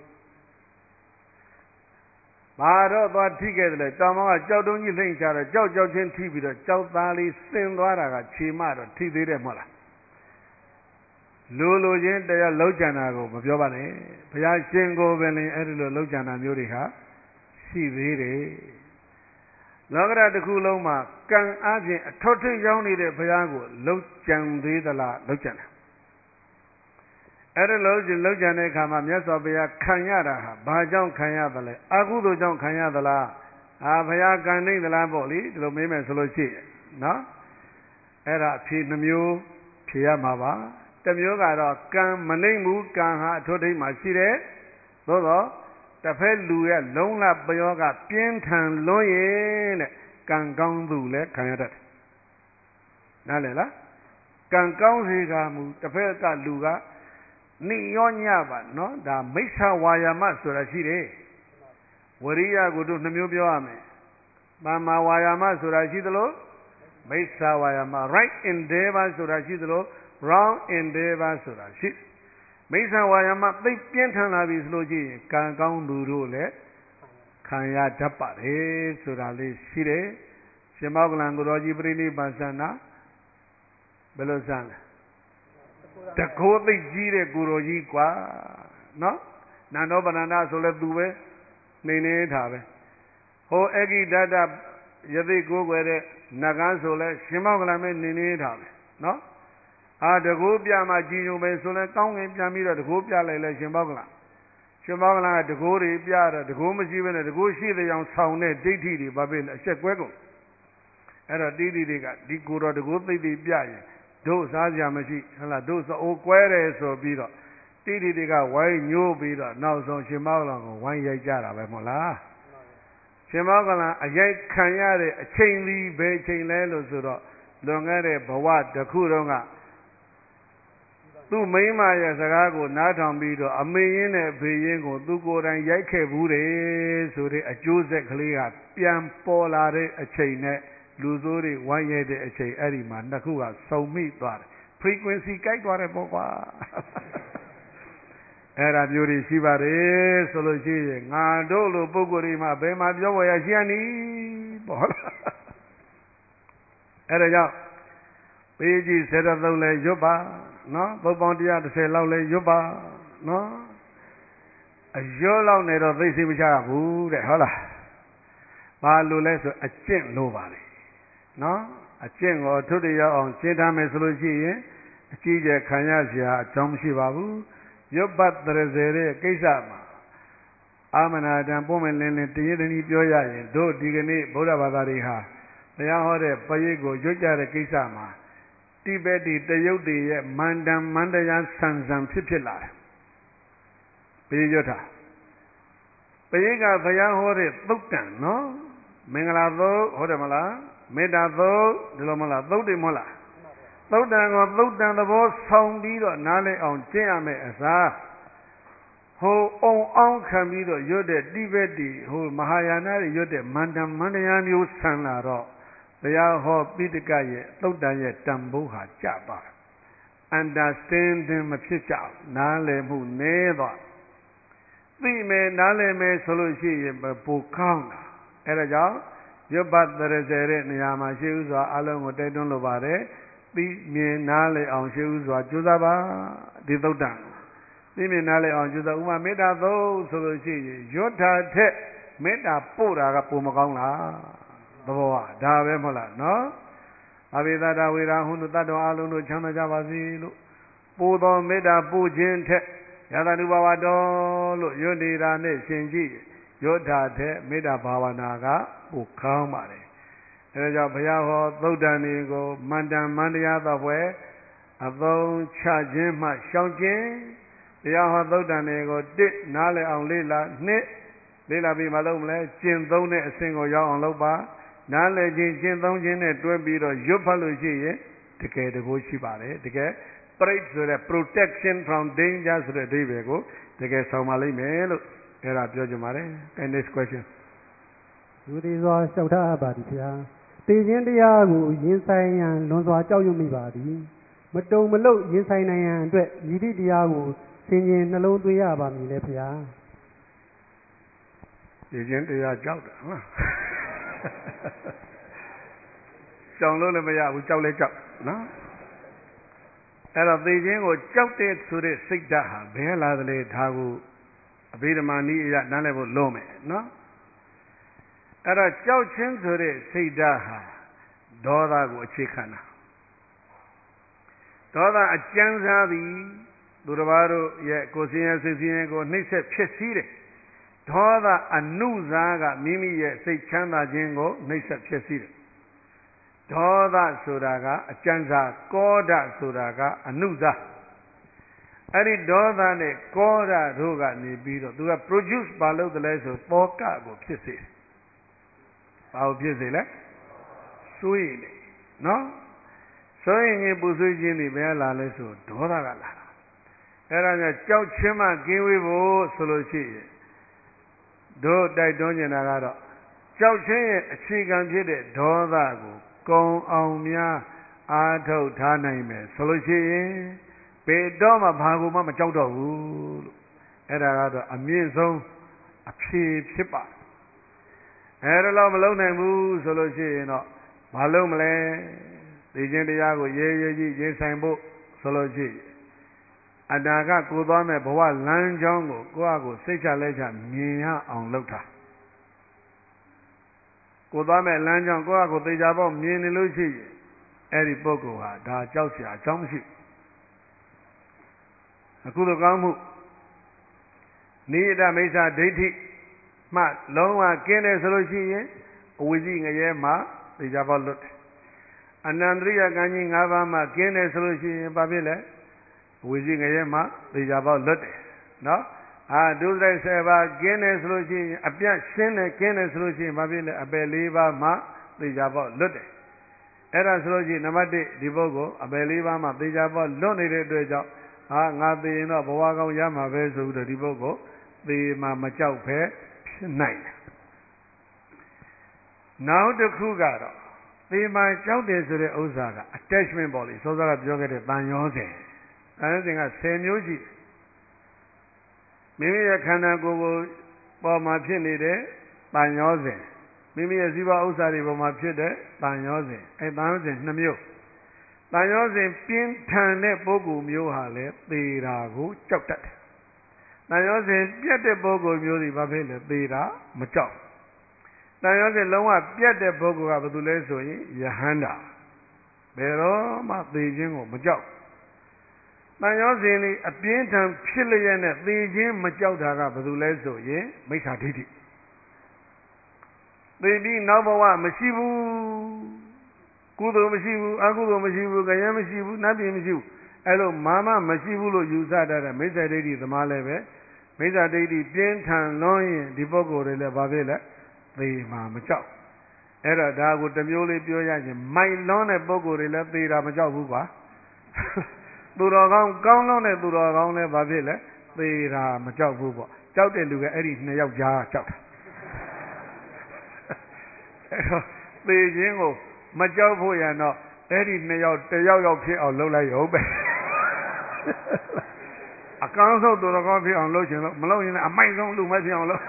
ဘာတော့သွားထိခဲ့တယ်လေတောင်ပေါ်ကကြောက်တုံးကြီးလိမ့်ချတော့ကြောက်ကြောက်ချင်းထိပြီးတော့ကြောက်သားလေးစင်သွားတာကခြေမတော့ထိသေးတယ်မဟုတ်လားလူလူချင်းတရားလောက်ကြံတာကိုမပြောပါနဲ့ဘုရားရှင်ကိုပင်လင်အဲ့ဒီလိုလောက်ကြံတာမျိုးတွေဟာရှိသေးတယ်လောကရတစ်ခုလုံးမှာကံအားဖြင့်အထွတ်ထိပ်ရောက်နေတဲ့ဘုရားကိုလောက်ကြံသေးသလားလောက်ကြံတယ်အဲ့ဒါလို့ဒီလောက်ကြံတဲ့အခါမှာမြတ်စွာဘုရားခံရတာဟာဘာကြောင့်ခံရသလဲအကုသိုလ်ကြောင့်ခံရသလားအာဘုရားကံနှိမ့်သလားပေါ့လေဒီလိုမေးမယ်ဆိုလို့ရှိရင်နော်အဲ့ဒါအဖြေနှမျိုးဖြေရမှာပါတစ်မျိုးကတော့ကံမနှိမ့်ဘူးကံဟာအထွတ်ထိပ်မှာရှိတယ်သို့တော့တစ်ဖက်လူရဲ့လုံးလပယောကပြင်းထန်လွန်းရင်တဲ့ကံကောင်းသူလည်းခံရတတ်တယ်နားလည်လားကံကောင်းစေကမူတစ်ဖက်ကလူကနိရောညပါနော်ဒါမိစ္ဆာဝါယာမဆိုတာရှိတယ်ဝရိယကိုတို့နှမျိုးပြောရမယ်မာမာဝါယာမဆိုတာရှိသလိုမိစ္ဆာဝါယာမ right endeavor ဆိုတာရှိသလို wrong endeavor ဆိုတာရှိမိစ္ဆာဝါယာမသိပြင်းထန်လာပြီဆိုလို့ရှိရင်ကံကောင်းသူတို့လည်းခံရတတ်ပါတယ်ဆိုတာလေးရှိတယ်ရှင်မောကလံကိုတော်ကြီးပြိဋိဘာသနာဘယ်လိုစမ်းလဲတကိုးသိကြီးတဲ့ကိုတော်ကြီးกว่าနော်နန္ဒောပဏ္ဏဆိုလဲသူပဲနေနေတာပဲဟိုအဂိဒတယသိကိုးွယ်တဲ့နဂန်းဆိုလဲရှင်မောကလံပဲနေနေတာပဲနော်အာတကိုးပြမှာကြည်ညိုပဲဆိုလဲကောင်းငင်ပြန်ပြီးတော့တကိုးပြလိုက်လဲရှင်မောကလံရှင်မောကလံကတကိုးတွေပြတော့တကိုးမရှိဘဲနဲ့တကိုးရှိတဲ့အောင်ဆောင်တဲ့ဒိဋ္ဌိတွေဘာဖြစ်လဲအဆက်ကွဲကုန်အဲ့တော့တိတိတွေကဒီကိုတော်တကိုးသိသိပြရင်တို့စားကြမရှိဟလားတို့စအိုးကွဲတယ်ဆိုပြီးတော့တိတိတွေကဝိုင်းညိုးပြီးတော့နောက်ဆုံးရှင်မောကလံကိုဝိုင်းရိုက်ကြတာပဲမဟုတ်လားရှင်မောကလံအရိုက်ခံရတဲ့အချိန်ဒီဘယ်ချိန်လဲလို့ဆိုတော့လွန်ခဲ့တဲ့ဘဝတစ်ခုတုန်းကသူ့မိန်းမရဲ့စကားကိုနားထောင်ပြီးတော့အမေရင်းနဲ့ဖေရင်းကိုသူကိုယ်တိုင်ရိုက်ခဲ့ဘူးတယ်ဆိုတဲ့အကျိုးဆက်ကလေးကပြန်ပေါ်လာတဲ့အချိန်နဲ့လူဆိုးတွေဝိုင်းရဲတဲ့အချိန်အဲ့ဒီမှာနှစ်ခုကစုံမိသွားတယ် frequency ကြိုက်သွားတယ်ပေါ့ကွာအဲ့ဒါမျိုးတွေရှိပါတယ်ဆိုလို့ရှိရင်ငါတို့လိုပုဂ္ဂိုလ်တွေမှာဘယ်မှာပြောဝယ်ရရှိရနည်းပေါ့လားအဲ့ဒါကြောင့်ပေကြီးဆယ်သုံးလဲရွတ်ပါနော်ပုပ္ပောင်းတစ်ဆယ်လောက်လဲရွတ်ပါနော်အရွတ်လောက်နဲ့တော့သိစိတ်မချရဘူးတဲ့ဟုတ်လားဘာလို့လဲဆိုအကျင့်လို့ပါလေနော်အကျင့်ကိုထုတရအောင်ရှင်းထားမယ်ဆိုလို့ရှိရင်အကြီးကျယ်ခံရစရာအကြောင်းမရှိပါဘူးရွတ်ပတ်တရစေတဲ့ကိစ္စမှာအာမနာတံပုံမလင်းလင်းတရေတည်းပြောရရင်တို့ဒီကနေ့ဗုဒ္ဓဘာသာတွေဟာတရားဟောတဲ့ပရိတ်ကိုရွတ်ကြတဲ့ကိစ္စမှာတိဘက်တီတရုတ်တွေရဲ့မန္တန်မန္တရားဆန်ဆန်ဖြစ်ဖြစ်လာတယ်ပရိရွတ်တာပရိတ်ကဘုရားဟောတဲ့သုတ်တန်နော်မင်္ဂလာသုတ်ဟုတ်တယ်မလားမေတ္တာသုတ်ဒီလိုမလားသုတ်တယ်မဟုတ်လားသုတ်တန်ကိုသုတ်တန်သဘောဆောင်ပြီးတော့နားလည်အောင်ကျင့်ရမယ်အစားဟိုအုံအောင်ခံပြီးတော့ရွတ်တဲ့တိဘက်တီဟိုမဟာယာနတွေရွတ်တဲ့မန္တန်မန္တရားမျိုးဆန်လာတော့တရားဟောပိဋကရဲ့သုတ်တန်ရဲ့တန်ဖိုးဟာကျပါ understanding မဖြစ်ကြဘူးနားလည်မှုနည်းသွားသိမယ်နားလည်မယ်ဆိုလို့ရှိရင်ပိုကောင်းတာအဲဒါကြောင့်ရွတ်ပတ်တရစေတဲ့နေရာမှာရှိဥစွာအလုံးကိုတိုက်တွန်းလိုပါတယ်သိမြင်နားလည်အောင်ရှိဥစွာကြိုးစားပါဒီသုတ်တန်သိမြင်နားလည်အောင်ကြိုးစားဥမာမေတ္တာသုတ်ဆိုလို့ရှိရင်ရွတ်တာထက်မေတ္တာပို့တာကပိုမကောင်းလားသဘောကဒါပဲမဟုတ်လားနော်အဘိဓါတဝေရာဟုနုတတ္တဝအလုံးတို့ချမ်းသာကြပါစေလို့ပို့တော်မေတ္တာပို့ခြင်းထက်ယသနုဘဝတော်လို့ရွတ်နေတာနဲ့ရှင်ကြည့်ရွတ်တာထက်မေတ္တာဘာဝနာကပိုကောင်းပါတယ်အဲဒါကြောင့်ဘုရားဟောသုတ်တန်တွေကိုမန္တန်မန္တရားတော်ပွဲအသုံးချခြင်းမှရှောင်ခြင်းတရားဟောသုတ်တန်တွေကိုတစ်နားလည်အောင်လေ့လာနှစ်လေ့လာပြီးမလုပ်မလဲကျင့်သုံးတဲ့အဆင့်ကိုရောက်အောင်လုပ်ပါနားလည်ခြင်းကျင့်သုံးခြင်းနဲ့တွဲပြီးတော့ရွတ်ဖတ်လို့ရှိရင်တကယ်တကူရှိပါတယ်တကယ် Pride ဆိုတဲ့ protection from danger ဆိုတဲ့အဓိပ္ပာယ်ကိုတကယ်ဆောင်ပါလိမ့်မယ်လို့အဲ့ဒါပြောချင်ပါတယ် next question လူတွေစွာလျှောက်ထားပါသည်ခင်ဗျာသိခြင်းတရားကိုရင်ဆိုင်ရန်လွန်စွာကြောက်ရွံ့မိပါသည်မတုံမလုတ်ရင်ဆိုင်နိုင်ရန်အတွက်ဤသည့်တရားကိုဆင်ခြင်နှလုံးသွင်းရပါမည်လေခင်ဗျာသိခြင်းတရားကြောက်တယ်ဟုတ်ကြောင်လို့လည်းမရဘူးကြောက်လဲကြောက်နော်အဲ့တော့သိခြင်းကိုကြောက်တဲ့ဆိုတဲ့စိတ်ဓာတ်ဟာဘယ်လာသလဲဒါကိုအဘိဓမ္မာနည်းအရနားလည်ဖို့လုံးမယ်နော်အဲ့တော့ကြောက်ခြင်းဆိုတဲ့စိတ်ဓာတ်ဟာဒေါသကိုအခြေခံတာဒေါသအကျဉ်းစားသည်သူတစ်ပါးတို့ရဲ့ကိုယ်စင်းရဲ့စိတ်စင်းရဲ့ကိုနှိမ့်ဆက်ဖြစ်စည်းတယ်ဒေါသအနုစားကမိမိရဲ့စိတ်ချမ်းသာခြင်းကိုနှိမ့်ဆက်ဖြစ်စည်းတယ်ဒေါသဆိုတာကအကျဉ်းစားကောဓဆိုတာကအနုစားအဲ့ဒီဒေါသနဲ့ကောဓတို့ကနေပြီးတော့သူက produce ဘာလုပ်တယ်လဲဆိုသောကကိုဖြစ်စေတယ်ဘာကိုဖြစ်စေလဲစိုးရိမ်တယ်နော်စိုးရိမ်ရင်ပူဆွေးခြင်းတွေဘယ်လာလဲဆိုဒေါသကလာအဲ့ဒါကြောင့်ကြောက်ခြင်းမှကင်းဝေးဖို့ဆိုလို့ရှိရင်တို့တိုက်တွန်းနေတာကတော့ကြောက်ခြင်းရဲ့အခြေခံဖြစ်တဲ့ဒေါသကိုကုံအောင်များအာထုတ်ထားနိုင်မယ်ဆိုလို့ရှိရင်ပေတော့မှဘာကိုမှမကြောက်တော့ဘူးလို့အဲ့ဒါကတော့အမြင့်ဆုံးအဖြေဖြစ်ပါအဲ့ဒါတော့မလုံးနိုင်ဘူးဆိုလို့ရှိရင်တော့မလုံးမလဲသိခြင်းတရားကိုရဲရဲကြီးရင်ဆိုင်ဖို့ဆိုလို့ရှိရင်အနာကကိုသွားမဲ့ဘဝလမ်းကြောင်းကိုကိုယ့်အကိုစိတ်ချလဲချမြင်ရအောင်လုပ်တာကိုသွားမဲ့လမ်းကြောင်းကိုယ့်အကိုသိကြပေါ့မြင်နေလို့ရှိရင်အဲ့ဒီပုဂ္ဂိုလ်ဟာဒါကြောက်စရာအကြောင်းမရှိအခုတော့ကောင်းမှုနိယတမိစ္ဆာဒိဋ္ဌိမှလုံးဝကင်းတယ်ဆိုလို့ရှိရင်အဝိဇ္ဇငရဲမှာသိကြပေါ့လွတ်တယ်အနန္တရိယကံကြီး၅ပါးမှကင်းတယ်ဆိုလို့ရှိရင်ဘာဖြစ်လဲဝိဇ္ဇငရဲမှာသိကြပေါ့လွတ်တယ်နော်အာဒုစရိုက်ဆယ်ပါးကင်းတယ်ဆိုလို့ရှိရင်အပြတ်ရှင်းတယ်ကင်းတယ်ဆိုလို့ရှိရင်ဘာဖြစ်လဲအပယ်၄ပါးမှသိကြပေါ့လွတ်တယ်အဲ့ဒါဆိုလို့ရှိရင်နံပါတ်၁ဒီပုဂ္ဂိုလ်အပယ်၄ပါးမှသိကြပေါ့လွတ်နေတဲ့အတွက်ကြောင့်အာငါသိရင်တော့ဘဝကောင်းရမှာပဲဆိုပြီးတော့ဒီပုဂ္ဂိုလ်သေမှာမကြောက်ပဲဖြစ်နိုင်တယ်နောက်တစ်ခုကတော့သေမှာကြောက်တယ်ဆိုတဲ့ဥစ္စာက attachment ပေါ့လေစောစောကပြောခဲ့တဲ့တန်ရောစဉ်တန်ရောစဉ်က၁၀မျိုးရှိတယ်မိမိရဲ့ခန္ဓာကိုယ်ကိုပေါ်မှာဖြစ်နေတဲ့တန်ရောစဉ်မိမိရဲ့ဇီဝဥစ္စာတွေပေါ်မှာဖြစ်တဲ့တန်ရောစဉ်အဲတန်ရောစဉ်နှစ်မျိုးတန်ရောစဉ်ပြင်းထန်တဲ့ပုဂ္ဂိုလ်မျိုးဟာလည်းသေတာကိုကြောက်တတ်တယ်တန်ရောစဉ်ပြတ်တဲ့ပုဂ္ဂိုလ်မျိုးတွေဘာဖြစ်လဲသေတာမကြောက်တန်ရောစဉ်လုံးဝပြတ်တဲ့ပုဂ္ဂိုလ်ကဘာလို့လဲဆိုရင်ယဟန္တာဘယ်တော့မှသေခြင်းကိုမကြောက်တန်ရောစဉ်လေးအပြင်းထန်ဖြစ်လျက်နဲ့သေခြင်းမကြောက်တာကဘာလို့လဲဆိုရင်မိစ္ဆာဒိဋ္ဌိသေပြီးနောက်ဘဝမရှိဘူးကုသိုလ်မရှိဘူးအကုသိုလ်မရှိဘူးကြမ်းမရှိဘူးနတ်ပြည်မရှိဘူးအဲ့လိုမာမမရှိဘူးလို့ယူဆတတ်တဲ့မိစ္ဆာဒိဋ္ဌိသမားလည်းပဲမိစ္ဆာဒိဋ္ဌိပြင်းထန်လွန်းရင်ဒီပုဂ္ဂိုလ်တွေလည်းဘာဖြစ်လဲသေမှာမကြောက်အဲ့တော့ဒါကိုတစ်မျိုးလေးပြောရရင်မိုက်လွန်းတဲ့ပုဂ္ဂိုလ်တွေလည်းသေတာမကြောက်ဘူးကွာသူတော်ကောင်းကောင်းလွန်းတဲ့သူတော်ကောင်းလည်းဘာဖြစ်လဲသေတာမကြောက်ဘူးပေါ့ကြောက်တဲ့လူကအဲ့ဒီနှစ်ယောက်ကြားကြောက်တာအဲ့တော့သေခြင်းကိုမကြောက်ဖို့ရတော့အဲ့ဒီနှစ်ယောက်တစ်ယောက်ယောက်ဖြစ်အောင်လုပ်လိုက်ရုံပဲအကောင်းဆုံးသူတော်ကောင်းဖြစ်အောင်လုပ်ချင်လို့မလုပ်ရင်လည်းအမိုက်ဆုံးလူမဖြစ်အောင်လုပ်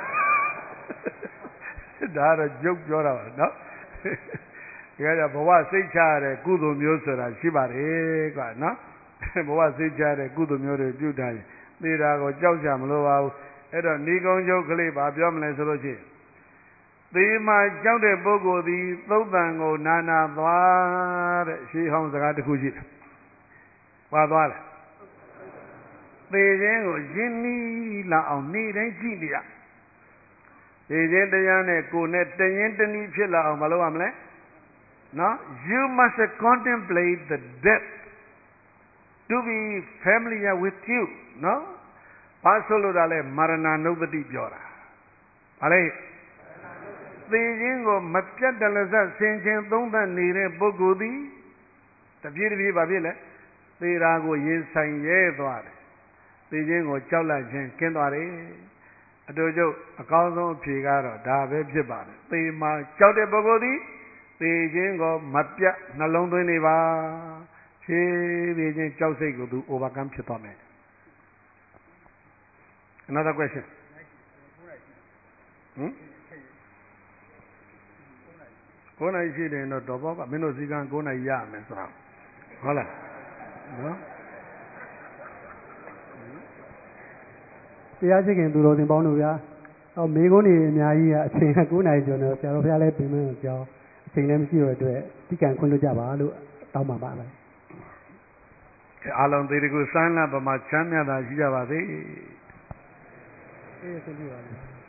ဒါတော့ကြုတ်ပြောတာပါနော်ဒါကြဘဝစိတ်ချရတဲ့ကုသိုလ်မျိုးဆိုတာရှိပါတယ်ကွာနော်ဘဝစိတ်ချရတဲ့ကုသိုလ်မျိုးတွေပြုတာရင်သေတာကိုကြောက်ကြမလို့ပါဘူးအဲ့တော့ဏီကုံကျုပ်ကလေးဘာပြောမလဲဆိုလို့ရှိရင်သေမှာကြောက်တဲ့ပုဂ္ဂိုလ်သည်သုတ်တန်ကိုနာနာသွားတဲ့ရှေးဟောင်းစကားတစ်ခုရှိတယ်။ပါသွားတယ်။သေခြင်းကိုရင်းနှီးလာအောင်နေ့တိုင်းကြည့်နေရ။သေခြင်းတရားနဲ့ကိုယ်နဲ့တရင်တနည်းဖြစ်လာအောင်မလုပ်ရမလဲ။နော် You must contemplate the death to be familiar with you နော်။ဘာဆိုလို့ဒါလဲမရဏနုပတိပြောတာ။ဘာလဲသေခြင်းကိုမပြတ်တလစဆင်ခြင်သုံးသပ်နေတဲ့ပုဂ္ဂိုလ်သည်တပြေးတပြေးဘာဖြစ်လဲသေတာကိုရင်ဆိုင်ရဲသွားတယ်သေခြင်းကိုကြောက်လန့်ခြင်းကင်းသွားတယ်အတူတူအကောင်းဆုံးအဖြေကတော့ဒါပဲဖြစ်ပါတယ်သေမှာကြောက်တဲ့ပုဂ္ဂိုလ်သည်သေခြင်းကိုမပြတ်နှလုံးသွင်းနေပါဖြည်းဖြည်းချင်းကြောက်စိတ်ကိုသူ overcome ဖြစ်သွားမယ် Another question ဟမ်ကိုယ်နိုင်ရှိတယ်တော့တော်ဘောကမင်းတို့စည်းကမ်းကိုယ်နိုင်ရမယ်ဆိုတာဟုတ်လားနော်တရားရှိခင်သူတော်စင်ပေါင်းတို့ဗျာဟောမိကုန်းနေအများကြီးကအချိန်ကကိုယ်နိုင်ကျော်နေဆရာတော်ဘုရားလည်းပြင်မလို့ကြောင်းအချိန်လည်းမရှိတော့အတွက်တိကံခွင့်လွှတ်ကြပါလို့တောင်းပါပါပဲအားလုံးသေတကူစမ်းလာပမာချမ်းမြတ်တာရှိကြပါစေအေးဆက်ပြပါမယ်